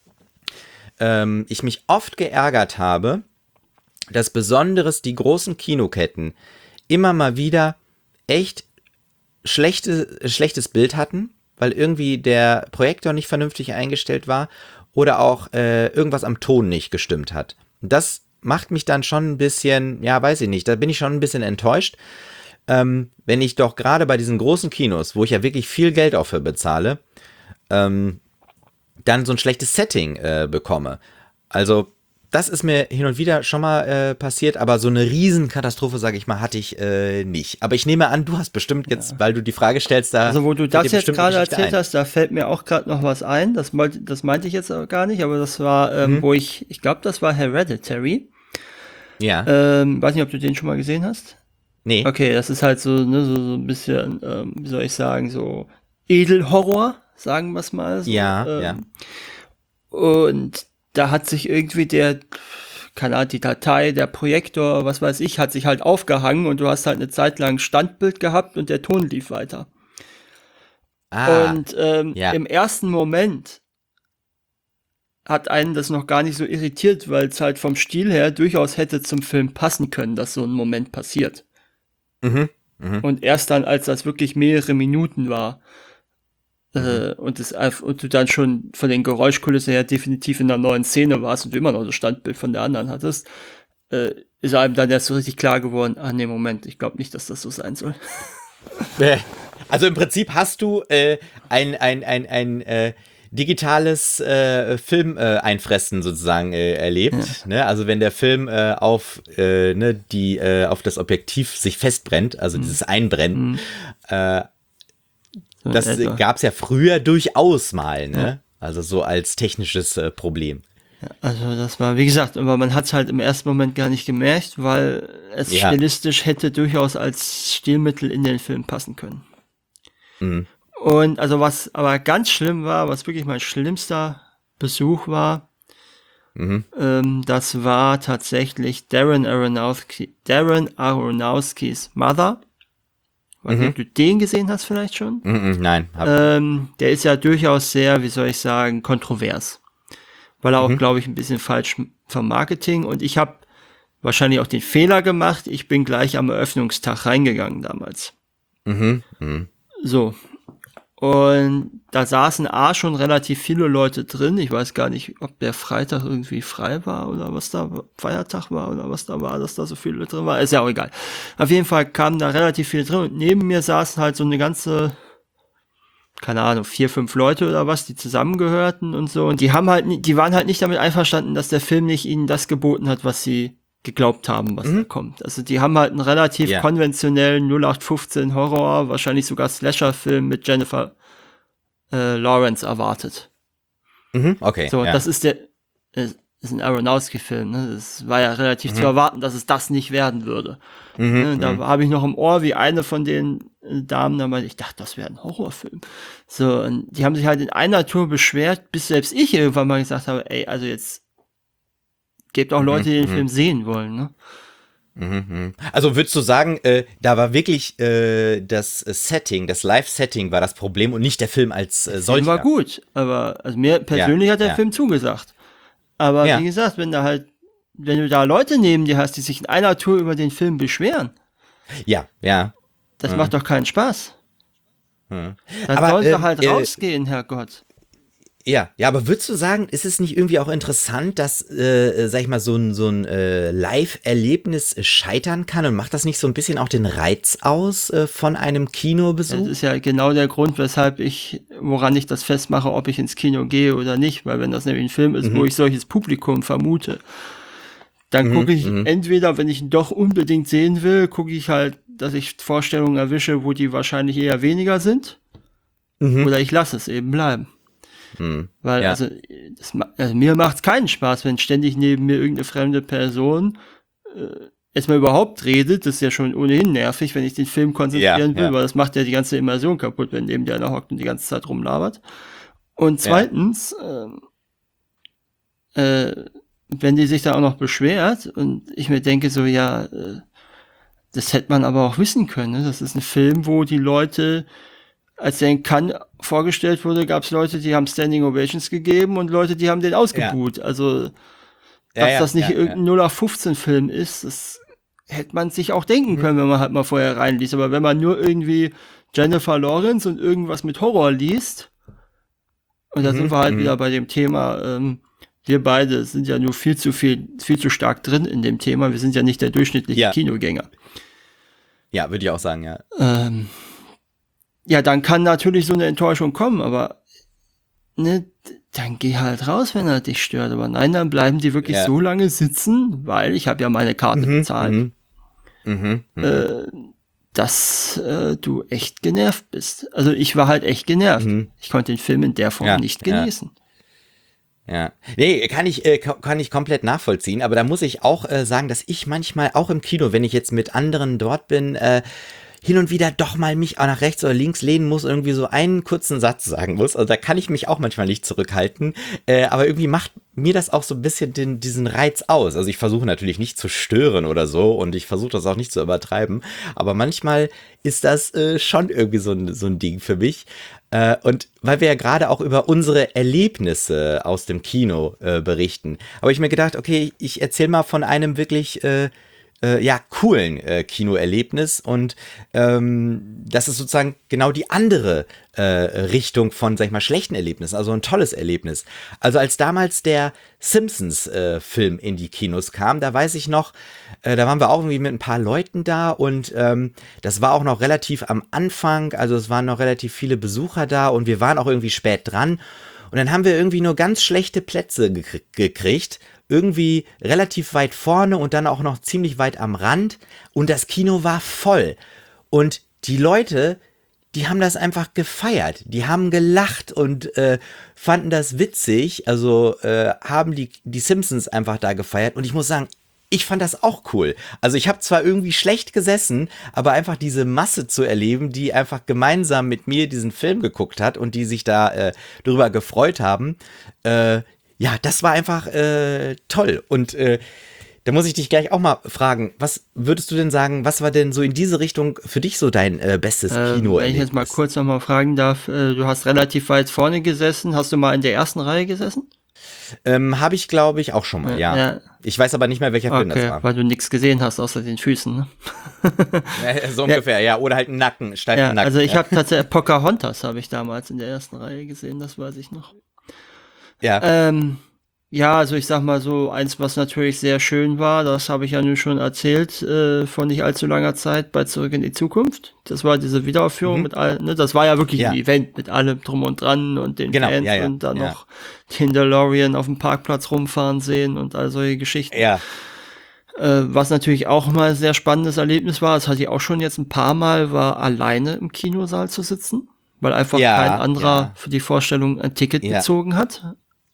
ich mich oft geärgert habe, dass besonders die großen Kinoketten immer mal wieder echt schlechtes Bild hatten, weil irgendwie der Projektor nicht vernünftig eingestellt war oder auch irgendwas am Ton nicht gestimmt hat. Das macht mich dann schon ein bisschen, ja, weiß ich nicht, da bin ich schon ein bisschen enttäuscht, wenn ich doch gerade bei diesen großen Kinos, wo ich ja wirklich viel Geld auch für bezahle, dann so ein schlechtes Setting bekomme. Also das ist mir hin und wieder schon mal passiert, aber so eine Riesenkatastrophe, sage ich mal, hatte ich nicht. Aber ich nehme an, du hast bestimmt jetzt, weil du die Frage stellst, da. Also wo du fällt das dir jetzt bestimmt eine gerade Geschichte erzählt ein. hast, da fällt mir auch gerade noch was ein. Das meinte ich jetzt aber gar nicht, aber das war, wo ich glaube, das war Hereditary. Ja. Weiß nicht, ob du den schon mal gesehen hast. Nee. Okay, das ist halt so, ne, so ein bisschen, wie soll ich sagen, so Edelhorror, sagen wir es mal so. Ja. Und da hat sich irgendwie keine Ahnung, die Datei, der Projektor, was weiß ich, hat sich halt aufgehangen und du hast halt eine Zeit lang Standbild gehabt und der Ton lief weiter. Und Ja. im ersten Moment hat einen das noch gar nicht so irritiert, weil es halt vom Stil her durchaus hätte zum Film passen können, dass so ein Moment passiert. Und erst dann, als das wirklich mehrere Minuten war, und du dann schon von den Geräuschkulissen her definitiv in einer neuen Szene warst und du immer noch das Standbild von der anderen hattest, ist einem dann erst so richtig klar geworden, nee, Moment, ich glaube nicht, dass das so sein soll. Also im Prinzip hast du ein digitales Film-Einfressen sozusagen erlebt. Ne? Also wenn der Film auf das Objektiv sich festbrennt, also dieses Einbrennen, das gab es ja früher durchaus mal, ne? Ja. Also so als technisches Problem. Ja, also das war, wie gesagt, aber man hat es halt im ersten Moment gar nicht gemerkt, weil es stilistisch hätte durchaus als Stilmittel in den Film passen können. Und also was aber ganz schlimm war, was wirklich mein schlimmster Besuch war, das war tatsächlich Darren Aronofskys Mother. Weiß nicht, ob du den gesehen hast vielleicht schon? Nein. Der ist ja durchaus sehr, wie soll ich sagen, kontrovers. Weil er auch, glaube ich, ein bisschen falsch vom Marketing. Und ich habe wahrscheinlich auch den Fehler gemacht. Ich bin gleich am Eröffnungstag reingegangen damals. So. Und da saßen schon relativ viele Leute drin. Ich weiß gar nicht, ob der Freitag irgendwie frei war oder was da Feiertag war oder was da war, dass da so viele drin war. Ist ja auch egal. Auf jeden Fall kamen da relativ viele drin und neben mir saßen halt so eine ganze, keine Ahnung, 4, 5 Leute oder was, die zusammengehörten und so. Und die waren halt nicht damit einverstanden, dass der Film nicht ihnen das geboten hat, was sie geglaubt haben, was da kommt. Also die haben halt einen relativ konventionellen 0815 Horror, wahrscheinlich sogar Slasher-Film mit Jennifer Lawrence erwartet. Okay. So, das ist ist ein Aronofsky-Film. Ne? Es war ja relativ zu erwarten, dass es das nicht werden würde. Da habe ich noch im Ohr, wie eine von den Damen da meinte, ich dachte, das wäre ein Horrorfilm. So, und die haben sich halt in einer Tour beschwert, bis selbst ich irgendwann mal gesagt habe, ey, also jetzt gibt auch Leute, die den Film sehen wollen, ne? Also würdest du sagen, da war wirklich das Setting, das Live-Setting war das Problem und nicht der Film als solcher? Der Film war gut, aber also mir persönlich hat der Film zugesagt. Aber wie gesagt, wenn du da Leute neben dir hast, die sich in einer Tour über den Film beschweren, das macht doch keinen Spaß. Dann sollen sie halt rausgehen, Herrgott. Ja, aber würdest du sagen, ist es nicht irgendwie auch interessant, dass, sag ich mal, so ein Live-Erlebnis scheitern kann und macht das nicht so ein bisschen auch den Reiz aus von einem Kinobesuch? Das ist ja genau der Grund, woran ich das festmache, ob ich ins Kino gehe oder nicht, weil wenn das nämlich ein Film ist, wo ich solches Publikum vermute, dann gucke ich entweder, wenn ich ihn doch unbedingt sehen will, gucke ich halt, dass ich Vorstellungen erwische, wo die wahrscheinlich eher weniger sind, oder ich lasse es eben bleiben. Weil, also mir macht's keinen Spaß, wenn ständig neben mir irgendeine fremde Person erstmal überhaupt redet. Das ist ja schon ohnehin nervig, wenn ich den Film konzentrieren will, weil das macht ja die ganze Immersion kaputt, wenn neben dir einer hockt und die ganze Zeit rumlabert. Und zweitens, wenn die sich da auch noch beschwert und ich mir denke so, das hätte man aber auch wissen können. Ne? Das ist ein Film, wo die Leute, als der in Cannes vorgestellt wurde, gab es Leute, die haben Standing Ovations gegeben und Leute, die haben den ausgebuht. Also, dass das nicht irgendein 0815-Film ist, das hätte man sich auch denken können, wenn man halt mal vorher reinliest. Aber wenn man nur irgendwie Jennifer Lawrence und irgendwas mit Horror liest, und da sind wir halt wieder bei dem Thema, wir beide sind ja nur viel zu stark drin in dem Thema. Wir sind ja nicht der durchschnittliche Kinogänger. Ja, würde ich auch sagen, ja, dann kann natürlich so eine Enttäuschung kommen, aber ne, dann geh halt raus, wenn er dich stört. Aber nein, dann bleiben die wirklich so lange sitzen, weil ich habe ja meine Karte bezahlt, dass du echt genervt bist. Also ich war halt echt genervt. Ich konnte den Film in der Form nicht genießen. Ja, nee, kann ich komplett nachvollziehen, aber da muss ich auch sagen, dass ich manchmal auch im Kino, wenn ich jetzt mit anderen dort bin, hin und wieder doch mal mich auch nach rechts oder links lehnen muss, irgendwie so einen kurzen Satz sagen muss. Also da kann ich mich auch manchmal nicht zurückhalten, aber irgendwie macht mir das auch so ein bisschen diesen Reiz aus. Also ich versuche natürlich nicht zu stören oder so und ich versuche das auch nicht zu übertreiben, aber manchmal ist das schon irgendwie so ein Ding für mich. Und weil wir ja gerade auch über unsere Erlebnisse aus dem Kino berichten, habe ich mir gedacht, okay, ich erzähle mal von einem wirklich coolen Kinoerlebnis und das ist sozusagen genau die andere Richtung von, sag ich mal, schlechten Erlebnissen, also ein tolles Erlebnis. Also als damals der Simpsons-Film in die Kinos kam, da weiß ich noch, da waren wir auch irgendwie mit ein paar Leuten da und das war auch noch relativ am Anfang, also es waren noch relativ viele Besucher da und wir waren auch irgendwie spät dran und dann haben wir irgendwie nur ganz schlechte Plätze gekriegt, irgendwie relativ weit vorne und dann auch noch ziemlich weit am Rand und das Kino war voll und die Leute, die haben das einfach gefeiert, die haben gelacht und fanden das witzig, also haben die Simpsons einfach da gefeiert und ich muss sagen, ich fand das auch cool. Also ich habe zwar irgendwie schlecht gesessen, aber einfach diese Masse zu erleben, die einfach gemeinsam mit mir diesen Film geguckt hat und die sich da drüber gefreut haben, ja, das war einfach toll. Und da muss ich dich gleich auch mal fragen, was würdest du denn sagen, was war denn so in diese Richtung für dich so dein bestes Kinoerlebnis? Wenn ich jetzt mal kurz noch mal fragen darf, du hast relativ weit vorne gesessen, hast du mal in der ersten Reihe gesessen? Habe ich, glaube ich, auch schon mal, ja. Ich weiß aber nicht mehr, welcher Film das war. Weil du nichts gesehen hast, außer den Füßen, ne? So ungefähr, ja. Oder halt einen Nacken, steifen Nacken. Also ich habe tatsächlich Pocahontas habe ich damals in der ersten Reihe gesehen, das weiß ich noch. Ja. Ja, also ich sag mal so, eins, was natürlich sehr schön war, das habe ich ja nun schon erzählt, vor nicht allzu langer Zeit bei Zurück in die Zukunft. Das war diese Wiederaufführung mit allen, ne? Das war ja wirklich ein Event mit allem drum und dran und den Fans und dann noch den DeLorean auf dem Parkplatz rumfahren sehen und all solche Geschichten. Ja. Was natürlich auch mal ein sehr spannendes Erlebnis war, das hatte ich auch schon jetzt ein paar Mal, war alleine im Kinosaal zu sitzen, weil einfach kein anderer für die Vorstellung ein Ticket gezogen hat.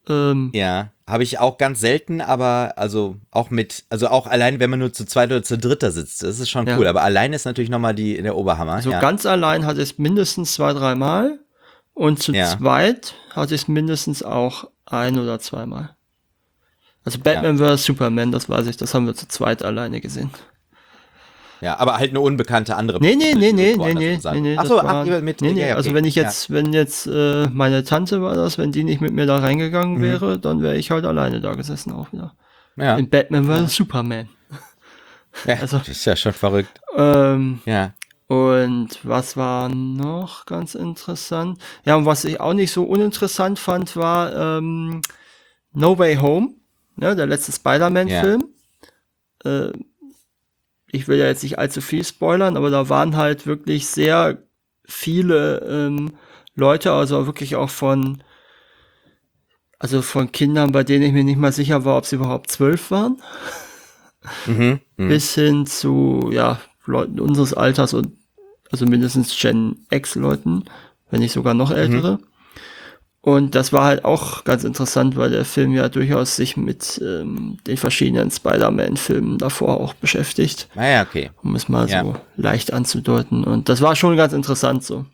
Habe ich auch ganz selten, aber also auch allein, wenn man nur zu zweit oder zu dritter sitzt, das ist schon cool, aber allein ist natürlich nochmal der Oberhammer. Also ganz allein hatte ich es mindestens 2-3 Mal und zu zweit hatte ich es mindestens auch 1 oder 2 Mal. Also Batman vs. Superman, das weiß ich, das haben wir zu zweit alleine gesehen. Ja, aber halt eine unbekannte andere Nee. Achso, also wenn jetzt meine Tante war das, wenn die nicht mit mir da reingegangen wäre, dann wäre ich halt alleine da gesessen auch wieder. Ja. In Batman vs. Superman. Ja, also, das ist ja schon verrückt. Ja. Und was war noch ganz interessant? Ja, und was ich auch nicht so uninteressant fand, war No Way Home, ne, der letzte Spider-Man-Film. Ich will ja jetzt nicht allzu viel spoilern, aber da waren halt wirklich sehr viele Leute, also wirklich auch von Kindern, bei denen ich mir nicht mal sicher war, ob sie überhaupt 12 waren, bis hin zu Leuten unseres Alters und also mindestens Gen X Leuten, wenn nicht sogar noch ältere. Und das war halt auch ganz interessant, weil der Film ja durchaus sich mit den verschiedenen Spider-Man-Filmen davor auch beschäftigt. Ah ja, okay. Um es mal so leicht anzudeuten. Und das war schon ganz interessant so.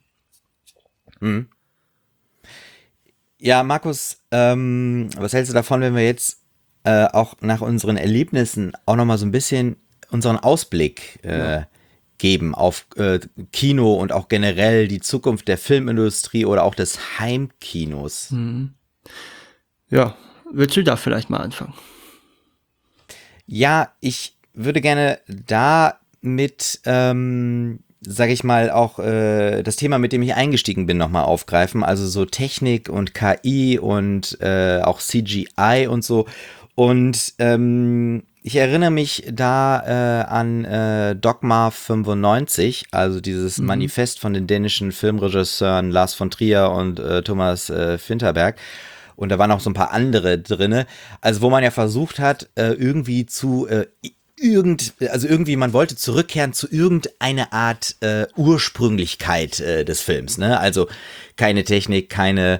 Ja, Markus, was hältst du davon, wenn wir jetzt auch nach unseren Erlebnissen auch nochmal so ein bisschen unseren Ausblick geben auf Kino und auch generell die Zukunft der Filmindustrie oder auch des Heimkinos. Ja, willst du da vielleicht mal anfangen? Ja, ich würde gerne da mit, sage ich mal, auch das Thema, mit dem ich eingestiegen bin, nochmal aufgreifen. Also so Technik und KI und auch CGI und so. Und ich erinnere mich da an Dogma 95, also dieses Manifest von den dänischen Filmregisseuren Lars von Trier und Thomas Vinterberg. und da waren auch so ein paar andere drinne, also wo man ja versucht hat, irgendwie man wollte zurückkehren zu irgendeiner Art Ursprünglichkeit des Films, ne? Also keine Technik,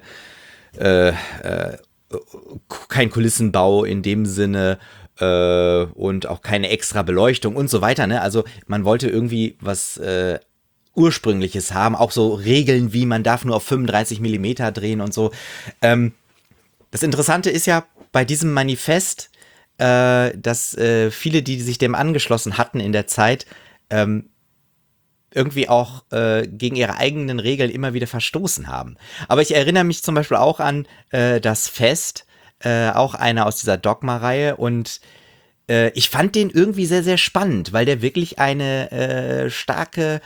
kein Kulissenbau in dem Sinne und auch keine extra Beleuchtung und so weiter, ne? Also man wollte irgendwie was Ursprüngliches haben, auch so Regeln wie man darf nur auf 35 Millimeter drehen und so. Das Interessante ist ja bei diesem Manifest, dass viele, die sich dem angeschlossen hatten in der Zeit, irgendwie auch gegen ihre eigenen Regeln immer wieder verstoßen haben. Aber ich erinnere mich zum Beispiel auch an das Fest, auch einer aus dieser Dogma-Reihe, und ich fand den irgendwie sehr, sehr spannend, weil der wirklich eine starke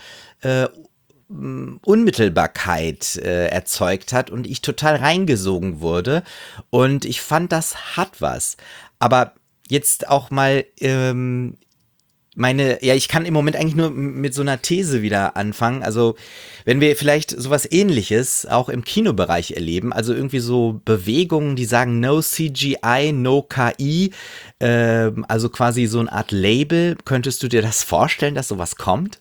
Unmittelbarkeit erzeugt hat und ich total reingesogen wurde, und ich fand, das hat was. Aber jetzt auch mal ich kann im Moment eigentlich nur mit so einer These wieder anfangen. Also, wenn wir vielleicht sowas Ähnliches auch im Kinobereich erleben, also irgendwie so Bewegungen, die sagen No CGI, No KI, also quasi so eine Art Label, könntest du dir das vorstellen, dass sowas kommt?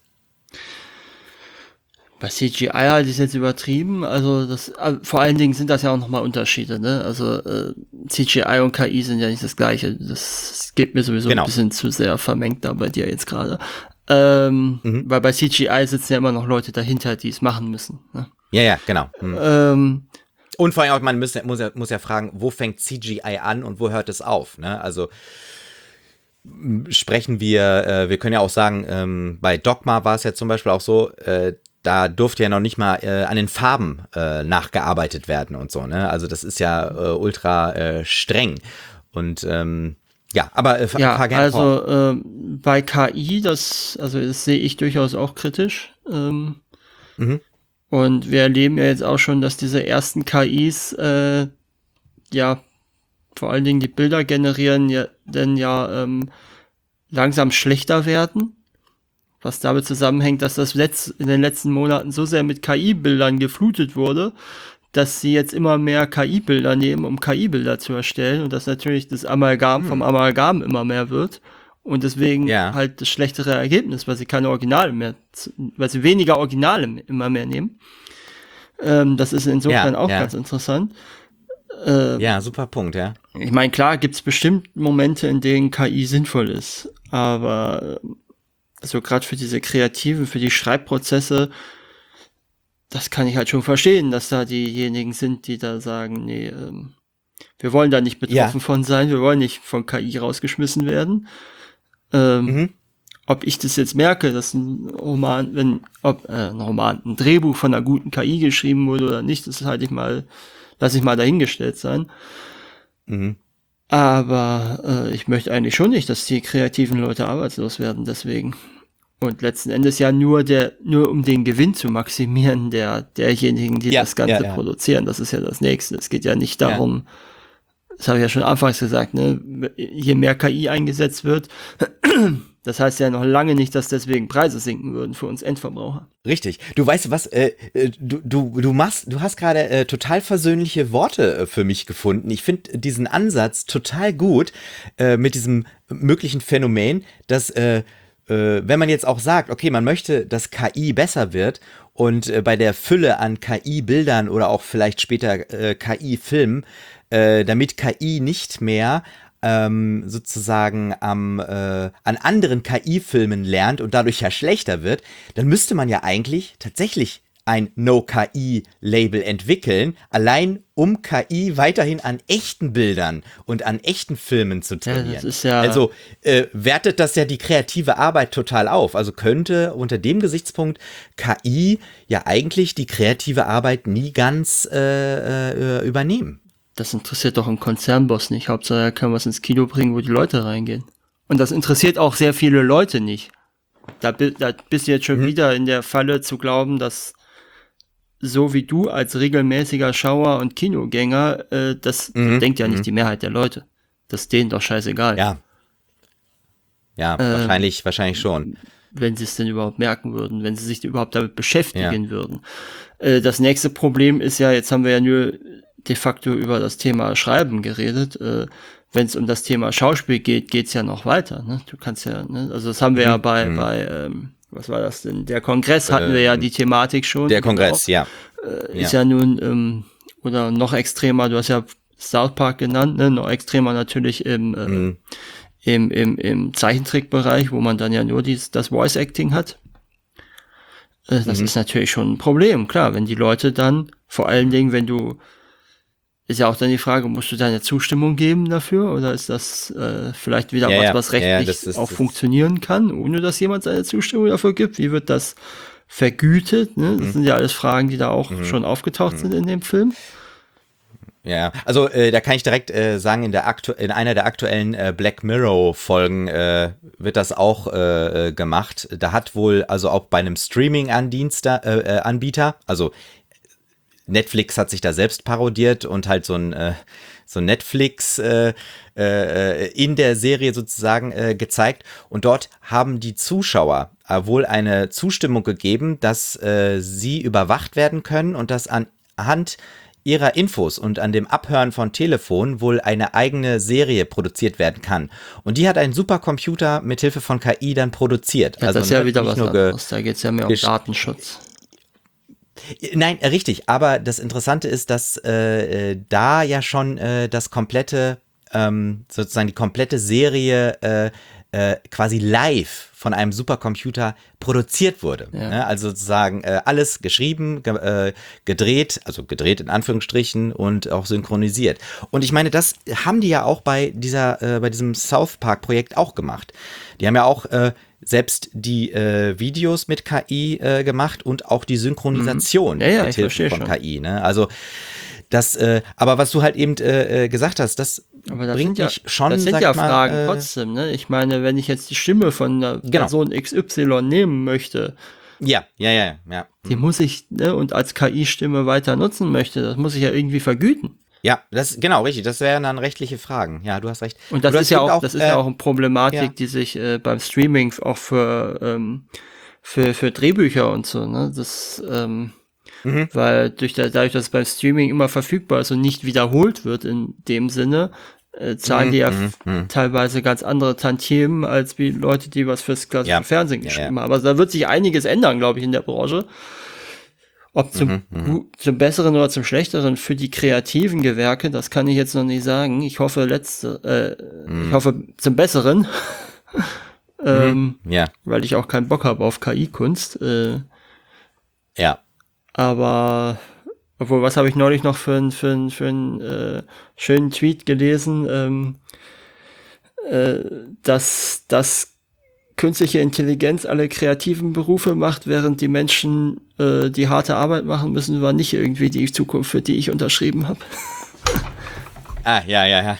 Bei CGI halt ist jetzt übertrieben, also vor allen Dingen sind das ja auch nochmal Unterschiede, ne? Also CGI und KI sind ja nicht das Gleiche. Das geht mir sowieso ein bisschen zu sehr vermengt da bei dir jetzt gerade. Weil bei CGI sitzen ja immer noch Leute dahinter, die es machen müssen. Ne? Ja, genau. Und vor allem auch, man muss ja fragen, wo fängt CGI an und wo hört es auf? Ne? Also sprechen wir können ja auch sagen, bei Dogma war es ja zum Beispiel auch so, da durfte ja noch nicht mal an den Farben nachgearbeitet werden und so, ne? Also das ist ja ultra streng. Und aber fahr gerne vor. Bei KI, das sehe ich durchaus auch kritisch. Und wir erleben ja jetzt auch schon, dass diese ersten KIs vor allen Dingen die Bilder generieren, langsam schlechter werden. Was damit zusammenhängt, dass das in den letzten Monaten so sehr mit KI-Bildern geflutet wurde, dass sie jetzt immer mehr KI-Bilder nehmen, um KI-Bilder zu erstellen, und dass natürlich das Amalgam vom Amalgam immer mehr wird und deswegen halt das schlechtere Ergebnis, weil sie keine Originale mehr, weil sie weniger Originale immer mehr nehmen. Das ist insofern auch ganz interessant. Super Punkt, ja. Ich meine, klar gibt's bestimmt Momente, in denen KI sinnvoll ist, aber also gerade für diese Kreativen, für die Schreibprozesse, das kann ich halt schon verstehen, dass da diejenigen sind, die da sagen, nee, wir wollen da nicht betroffen von sein, wir wollen nicht von KI rausgeschmissen werden. Ob ich das jetzt merke, dass ein Drehbuch von einer guten KI geschrieben wurde oder nicht, das lasse ich mal dahingestellt sein. Aber ich möchte eigentlich schon nicht, dass die kreativen Leute arbeitslos werden, deswegen. Und letzten Endes ja nur um den Gewinn zu maximieren derjenigen, die das Ganze produzieren. Das ist ja das Nächste. Es geht ja nicht darum, das habe ich ja schon anfangs gesagt, ne, je mehr KI eingesetzt wird, das heißt ja noch lange nicht, dass deswegen Preise sinken würden für uns Endverbraucher. Richtig. Du weißt was, du hast gerade total versöhnliche Worte für mich gefunden. Ich finde diesen Ansatz total gut mit diesem möglichen Phänomen, dass wenn man jetzt auch sagt, okay, man möchte, dass KI besser wird und bei der Fülle an KI-Bildern oder auch vielleicht später KI-Filmen, damit KI nicht mehr sozusagen an anderen KI-Filmen lernt und dadurch ja schlechter wird, dann müsste man ja eigentlich tatsächlich ein No-KI-Label entwickeln, allein um KI weiterhin an echten Bildern und an echten Filmen zu trainieren. Also wertet das ja die kreative Arbeit total auf. Also könnte unter dem Gesichtspunkt KI ja eigentlich die kreative Arbeit nie ganz übernehmen. Das interessiert doch einen Konzernboss nicht. Hauptsache, er kann was ins Kino bringen, wo die Leute reingehen. Und das interessiert auch sehr viele Leute nicht. Da bist du jetzt schon wieder in der Falle zu glauben, dass so wie du als regelmäßiger Schauer und Kinogänger, das denkt ja nicht die Mehrheit der Leute. Das ist denen doch scheißegal. Ja, wahrscheinlich schon. Wenn sie es denn überhaupt merken würden, wenn sie sich überhaupt damit beschäftigen würden. Das nächste Problem ist ja, jetzt haben wir ja nur de facto über das Thema Schreiben geredet. Wenn es um das Thema Schauspiel geht, geht's ja noch weiter. Ne? Du kannst ja, ne? Also das haben wir ja bei was war das denn? Der Kongress hatten wir ja die Thematik schon. Der Kongress, genau. Ist ja nun, oder noch extremer, du hast ja South Park genannt, ne? Noch extremer natürlich im Zeichentrickbereich, wo man dann ja nur das Voice Acting hat. Das ist natürlich schon ein Problem, klar, wenn die Leute dann, vor allen Dingen, ist ja auch dann die Frage, musst du deine Zustimmung geben dafür, oder ist das vielleicht wieder was rechtlich auch funktionieren kann, ohne dass jemand seine Zustimmung dafür gibt? Wie wird das vergütet? Ne? Das sind ja alles Fragen, die da auch schon aufgetaucht sind in dem Film. Ja, also da kann ich direkt sagen, in einer der aktuellen Black Mirror Folgen wird das auch gemacht. Da hat wohl also auch bei einem Streaming-Anbieter, also Netflix hat sich da selbst parodiert und halt so ein Netflix in der Serie sozusagen gezeigt, und dort haben die Zuschauer wohl eine Zustimmung gegeben, dass sie überwacht werden können und dass anhand ihrer Infos und an dem Abhören von Telefon wohl eine eigene Serie produziert werden kann. Und die hat ein Supercomputer mit Hilfe von KI dann produziert. Ja, also das ist ja wieder was anderes. Da geht es ja mehr um Datenschutz. Nein, richtig. Aber das Interessante ist, dass da ja schon das komplette, sozusagen die komplette Serie quasi live von einem Supercomputer produziert wurde. Ja. Ne? Also sozusagen alles geschrieben, gedreht, also gedreht in Anführungsstrichen, und auch synchronisiert. Und ich meine, das haben die ja auch bei diesem South Park Projekt auch gemacht. Die haben ja auch selbst die Videos mit KI gemacht und auch die Synchronisation mit Hilfe von KI. Ne? Also das, aber was du halt eben gesagt hast, das bringt mich schon, das sind ja Fragen trotzdem, ne? Ich meine, wenn ich jetzt die Stimme von einer Person XY nehmen möchte, ja. die muss ich, ne, und als KI-Stimme weiter nutzen möchte, das muss ich ja irgendwie vergüten. Ja, das genau richtig. Das wären dann rechtliche Fragen. Ja, du hast recht. Und das ist ja auch eine Problematik, die sich beim Streaming auch für Drehbücher und so, ne, das weil dadurch, dass es beim Streaming immer verfügbar ist und nicht wiederholt wird in dem Sinne, zahlen die ja teilweise ganz andere Tantiemen als wie Leute, die was fürs klassische Fernsehen geschrieben haben. Also da wird sich einiges ändern, glaube ich, in der Branche. Ob zum Besseren oder zum Schlechteren für die kreativen Gewerke, das kann ich jetzt noch nicht sagen. Ich hoffe ich hoffe zum Besseren. Weil ich auch keinen Bock habe auf KI-Kunst. Aber, obwohl, was habe ich neulich noch für einen schönen Tweet gelesen, dass künstliche Intelligenz alle kreativen Berufe macht, während die Menschen, die harte Arbeit machen müssen, war nicht irgendwie die Zukunft, für die ich unterschrieben habe. Ja,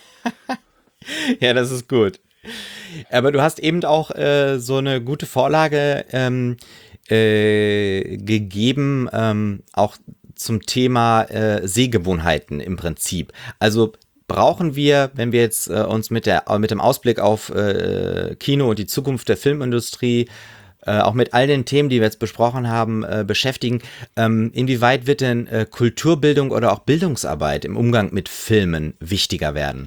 das ist gut. Aber du hast eben auch so eine gute Vorlage gegeben, auch zum Thema Sehgewohnheiten im Prinzip. Also brauchen wir, wenn wir jetzt uns mit dem Ausblick auf Kino und die Zukunft der Filmindustrie, auch mit all den Themen, die wir jetzt besprochen haben, beschäftigen, inwieweit wird denn Kulturbildung oder auch Bildungsarbeit im Umgang mit Filmen wichtiger werden?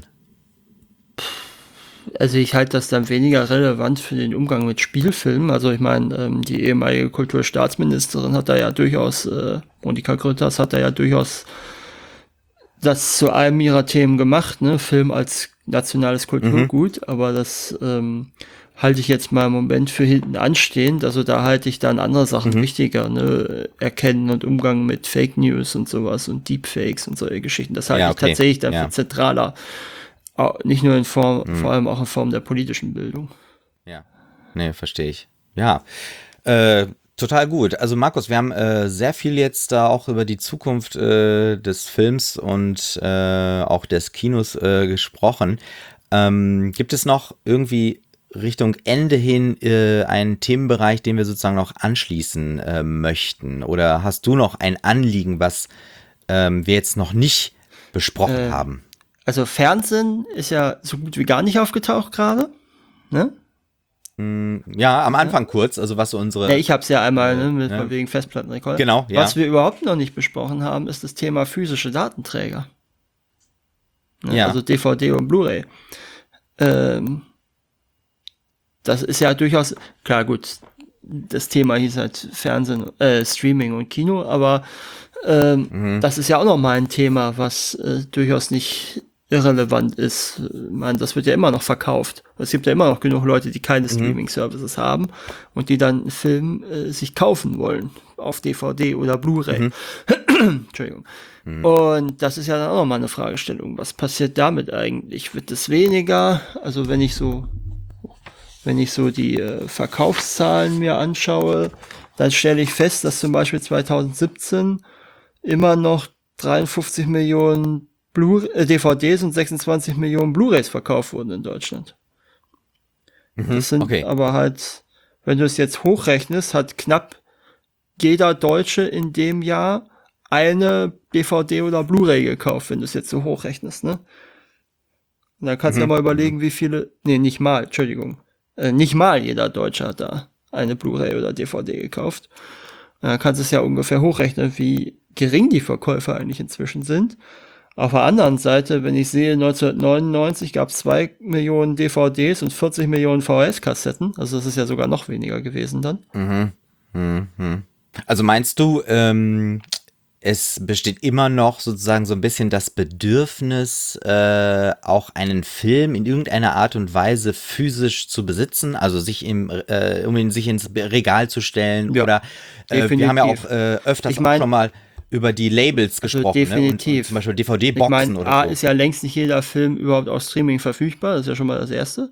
Also ich halte das dann weniger relevant für den Umgang mit Spielfilmen. Also ich meine, die ehemalige Kulturstaatsministerin hat da ja durchaus, Monika Grütters hat da ja durchaus das zu einem ihrer Themen gemacht, ne? Film als nationales Kulturgut, aber das halte ich jetzt mal im Moment für hinten anstehend. Also da halte ich dann andere Sachen wichtiger, ne? Erkennen und Umgang mit Fake News und sowas und Deepfakes und solche Geschichten. Das halte ich tatsächlich dann für zentraler. Nicht nur in Form, vor allem auch in Form der politischen Bildung. Ja, nee, verstehe ich. Ja, total gut. Also Markus, wir haben sehr viel jetzt da auch über die Zukunft des Films und auch des Kinos gesprochen. Gibt es noch irgendwie Richtung Ende hin einen Themenbereich, den wir sozusagen noch anschließen möchten? Oder hast du noch ein Anliegen, was wir jetzt noch nicht besprochen haben? Also Fernsehen ist ja so gut wie gar nicht aufgetaucht gerade, ne? Ja, am Anfang kurz, also was so unsere... Ja, ich habe es ja einmal von wegen Festplattenrekorder. Genau, ja. Was wir überhaupt noch nicht besprochen haben, ist das Thema physische Datenträger. Ja. Also DVD und Blu-ray. Das ist ja durchaus, klar gut, das Thema hieß halt Fernsehen, Streaming und Kino, aber das ist ja auch noch mal ein Thema, was durchaus nicht irrelevant ist. Ich meine, das wird ja immer noch verkauft. Es gibt ja immer noch genug Leute, die keine Streaming-Services haben und die dann einen Film sich kaufen wollen auf DVD oder Blu-ray. Entschuldigung. Und das ist ja dann auch nochmal eine Fragestellung. Was passiert damit eigentlich? Wird es weniger? Also wenn ich so die Verkaufszahlen mir anschaue, dann stelle ich fest, dass zum Beispiel 2017 immer noch 53 Millionen DVDs und 26 Millionen Blu-rays verkauft wurden in Deutschland. Das sind aber halt, wenn du es jetzt hochrechnest, hat knapp jeder Deutsche in dem Jahr eine DVD oder Blu-ray gekauft, wenn du es jetzt so hochrechnest, ne? Und dann kannst du ja mal überlegen, wie viele, nicht mal jeder Deutsche hat da eine Blu-ray oder DVD gekauft. Dann kannst du es ja ungefähr hochrechnen, wie gering die Verkäufe eigentlich inzwischen sind. Auf der anderen Seite, wenn ich sehe, 1999 gab es 2 Millionen DVDs und 40 Millionen VHS-Kassetten, also das ist ja sogar noch weniger gewesen dann. Also meinst du, es besteht immer noch sozusagen so ein bisschen das Bedürfnis, auch einen Film in irgendeiner Art und Weise physisch zu besitzen, also sich um sich ins Regal zu stellen, Ja, oder wir haben ja auch öfters auch schon mal über die Labels gesprochen, definitiv. Ne? Und zum Beispiel DVD-Boxen ich mein, oder A so. ist ja längst nicht jeder Film überhaupt auf Streaming verfügbar, das ist ja schon mal das Erste.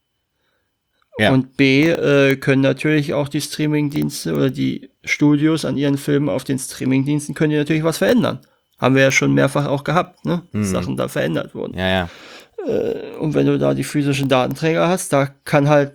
Ja. Und B, können natürlich auch die Streamingdienste oder die Studios an ihren Filmen auf den Streamingdiensten können die natürlich was verändern. Haben wir ja schon mehrfach auch gehabt, ne? Dass Sachen da verändert wurden. Ja. Und wenn du da die physischen Datenträger hast, da kann halt,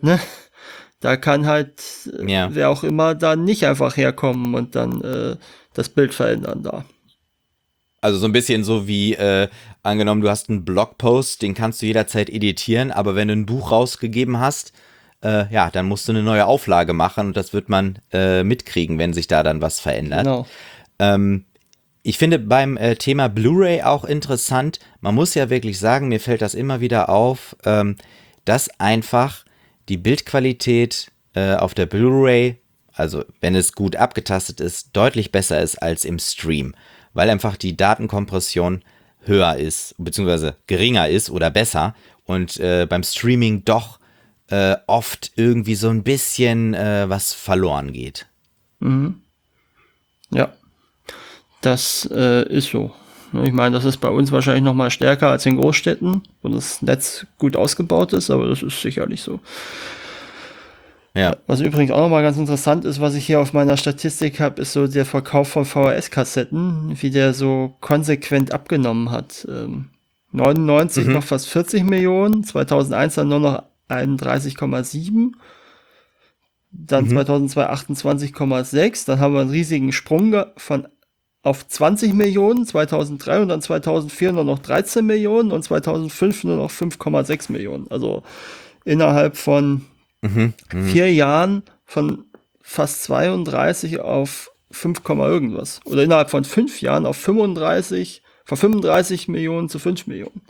wer auch immer da nicht einfach herkommen und dann das Bild verändern da. Also so ein bisschen so wie, angenommen, du hast einen Blogpost, den kannst du jederzeit editieren, aber wenn du ein Buch rausgegeben hast, dann musst du eine neue Auflage machen und das wird man mitkriegen, wenn sich da dann was verändert. Genau. Ich finde beim Thema Blu-ray auch interessant, man muss ja wirklich sagen, mir fällt das immer wieder auf, dass einfach die Bildqualität auf der Blu-ray, also wenn es gut abgetastet ist, deutlich besser ist als im Stream, weil einfach die Datenkompression höher ist, beziehungsweise geringer ist oder besser und beim Streaming doch oft irgendwie so ein bisschen was verloren geht. Ja, das ist so. Ich meine, das ist bei uns wahrscheinlich noch mal stärker als in Großstädten, wo das Netz gut ausgebaut ist, aber das ist sicherlich so. Ja. Was übrigens auch noch mal ganz interessant ist, was ich hier auf meiner Statistik habe, ist so der Verkauf von VHS-Kassetten, wie der so konsequent abgenommen hat. 99 noch fast 40 Millionen, 2001 dann nur noch 31,7, dann 2002 28,6, dann haben wir einen riesigen Sprung auf 20 Millionen, 2003 und dann 2004 nur noch 13 Millionen und 2005 nur noch 5,6 Millionen. Also innerhalb von 4 Jahren von fast 32 auf 5, irgendwas. Oder innerhalb von 5 Jahren auf 35, von 35 Millionen zu 5 Millionen.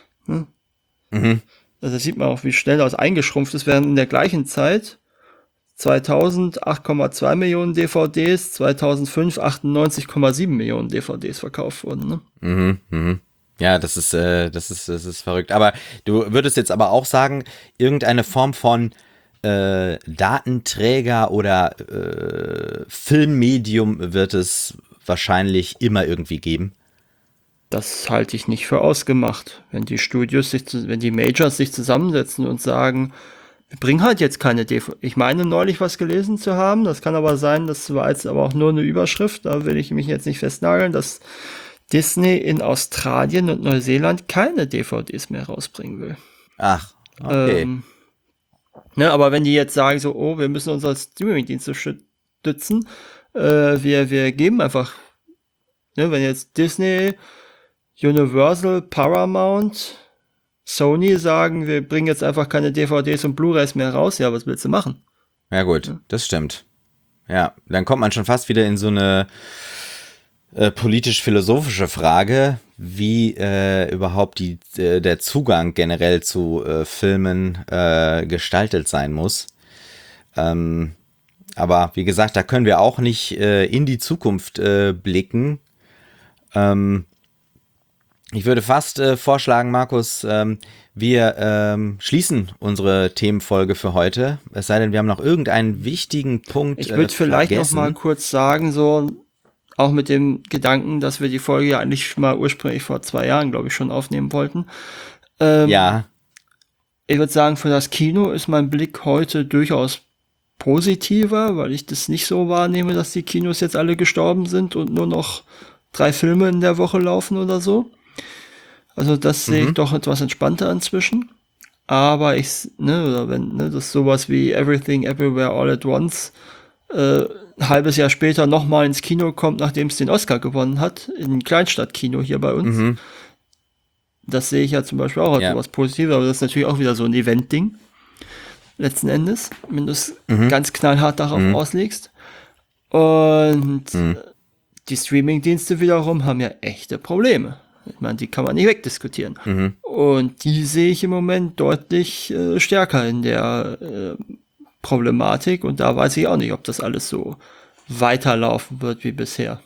Also da sieht man auch, wie schnell das eingeschrumpft ist, während in der gleichen Zeit 2000 8,2 Millionen DVDs, 2005 98,7 Millionen DVDs verkauft wurden. Ne? Ja, das ist verrückt. Aber du würdest jetzt aber auch sagen, irgendeine Form von Datenträger oder Filmmedium wird es wahrscheinlich immer irgendwie geben. Das halte ich nicht für ausgemacht. Wenn die Majors sich zusammensetzen und sagen, wir bringen halt jetzt keine DVD. Ich meine neulich was gelesen zu haben, das kann aber sein, das war jetzt aber auch nur eine Überschrift, da will ich mich jetzt nicht festnageln, dass Disney in Australien und Neuseeland keine DVDs mehr rausbringen will. Ach, okay. Aber wenn die jetzt sagen so, oh, wir müssen uns als Streaming-Dienste stützen, wir geben einfach, wenn jetzt Disney, Universal, Paramount, Sony sagen, wir bringen jetzt einfach keine DVDs und Blu-rays mehr raus. Ja, was willst du machen? Ja gut, das stimmt. Ja, dann kommt man schon fast wieder in so eine politisch-philosophische Frage, wie überhaupt der Zugang generell zu Filmen gestaltet sein muss. Aber wie gesagt, da können wir auch nicht in die Zukunft blicken. Ich würde fast vorschlagen, Markus, wir schließen unsere Themenfolge für heute. Es sei denn, wir haben noch irgendeinen wichtigen Punkt Ich würde vielleicht vergessen. noch mal kurz sagen, so auch mit dem Gedanken, dass wir die Folge ja eigentlich mal ursprünglich vor 2 Jahren, glaube ich, schon aufnehmen wollten. Ja. Ich würde sagen, für das Kino ist mein Blick heute durchaus positiver, weil ich das nicht so wahrnehme, dass die Kinos jetzt alle gestorben sind und nur noch 3 Filme in der Woche laufen oder so. Also das sehe ich doch etwas entspannter inzwischen. Aber wenn das sowas wie Everything Everywhere All at Once ein halbes Jahr später nochmal ins Kino kommt, nachdem es den Oscar gewonnen hat, in ein Kleinstadtkino hier bei uns. Das sehe ich ja zum Beispiel auch als etwas Positives, aber das ist natürlich auch wieder so ein Event-Ding. Letzten Endes, wenn du es ganz knallhart darauf auslegst. Und die Streaming-Dienste wiederum haben ja echte Probleme. Ich meine, die kann man nicht wegdiskutieren. Und die sehe ich im Moment deutlich stärker in der Problematik. Und da weiß ich auch nicht, ob das alles so weiterlaufen wird wie bisher.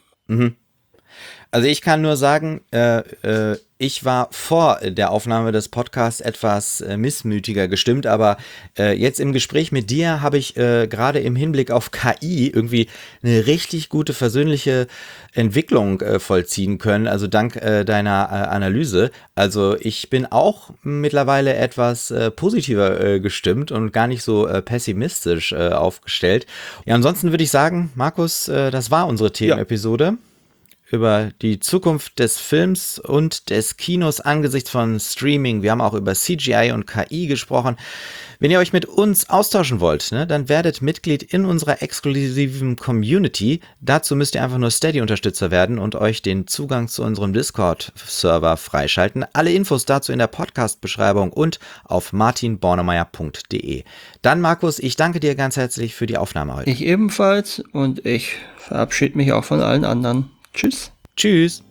Also ich kann nur sagen, ich war vor der Aufnahme des Podcasts etwas missmütiger gestimmt, aber jetzt im Gespräch mit dir habe ich gerade im Hinblick auf KI irgendwie eine richtig gute versöhnliche Entwicklung vollziehen können, also dank deiner Analyse. Also ich bin auch mittlerweile etwas positiver gestimmt und gar nicht so pessimistisch aufgestellt. Ja, ansonsten würde ich sagen, Markus, das war unsere Themenepisode. Über die Zukunft des Films und des Kinos angesichts von Streaming. Wir haben auch über CGI und KI gesprochen. Wenn ihr euch mit uns austauschen wollt, dann werdet Mitglied in unserer exklusiven Community. Dazu müsst ihr einfach nur Steady-Unterstützer werden und euch den Zugang zu unserem Discord-Server freischalten. Alle Infos dazu in der Podcast-Beschreibung und auf martinbornemeyer.de. Dann, Markus, ich danke dir ganz herzlich für die Aufnahme heute. Ich ebenfalls und ich verabschiede mich auch von allen anderen. Tschüss. Tschüss.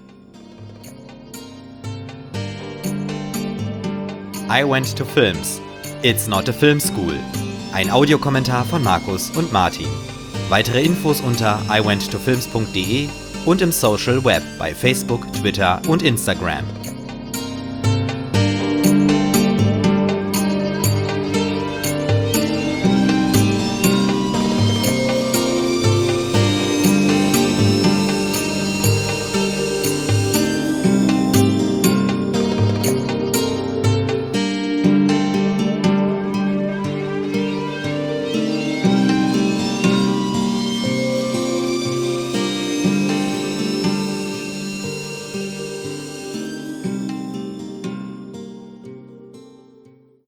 I went to films. It's not a film school. Ein Audiokommentar von Markus und Martin. Weitere Infos unter iwenttofilms.de und im Social Web bei Facebook, Twitter und Instagram.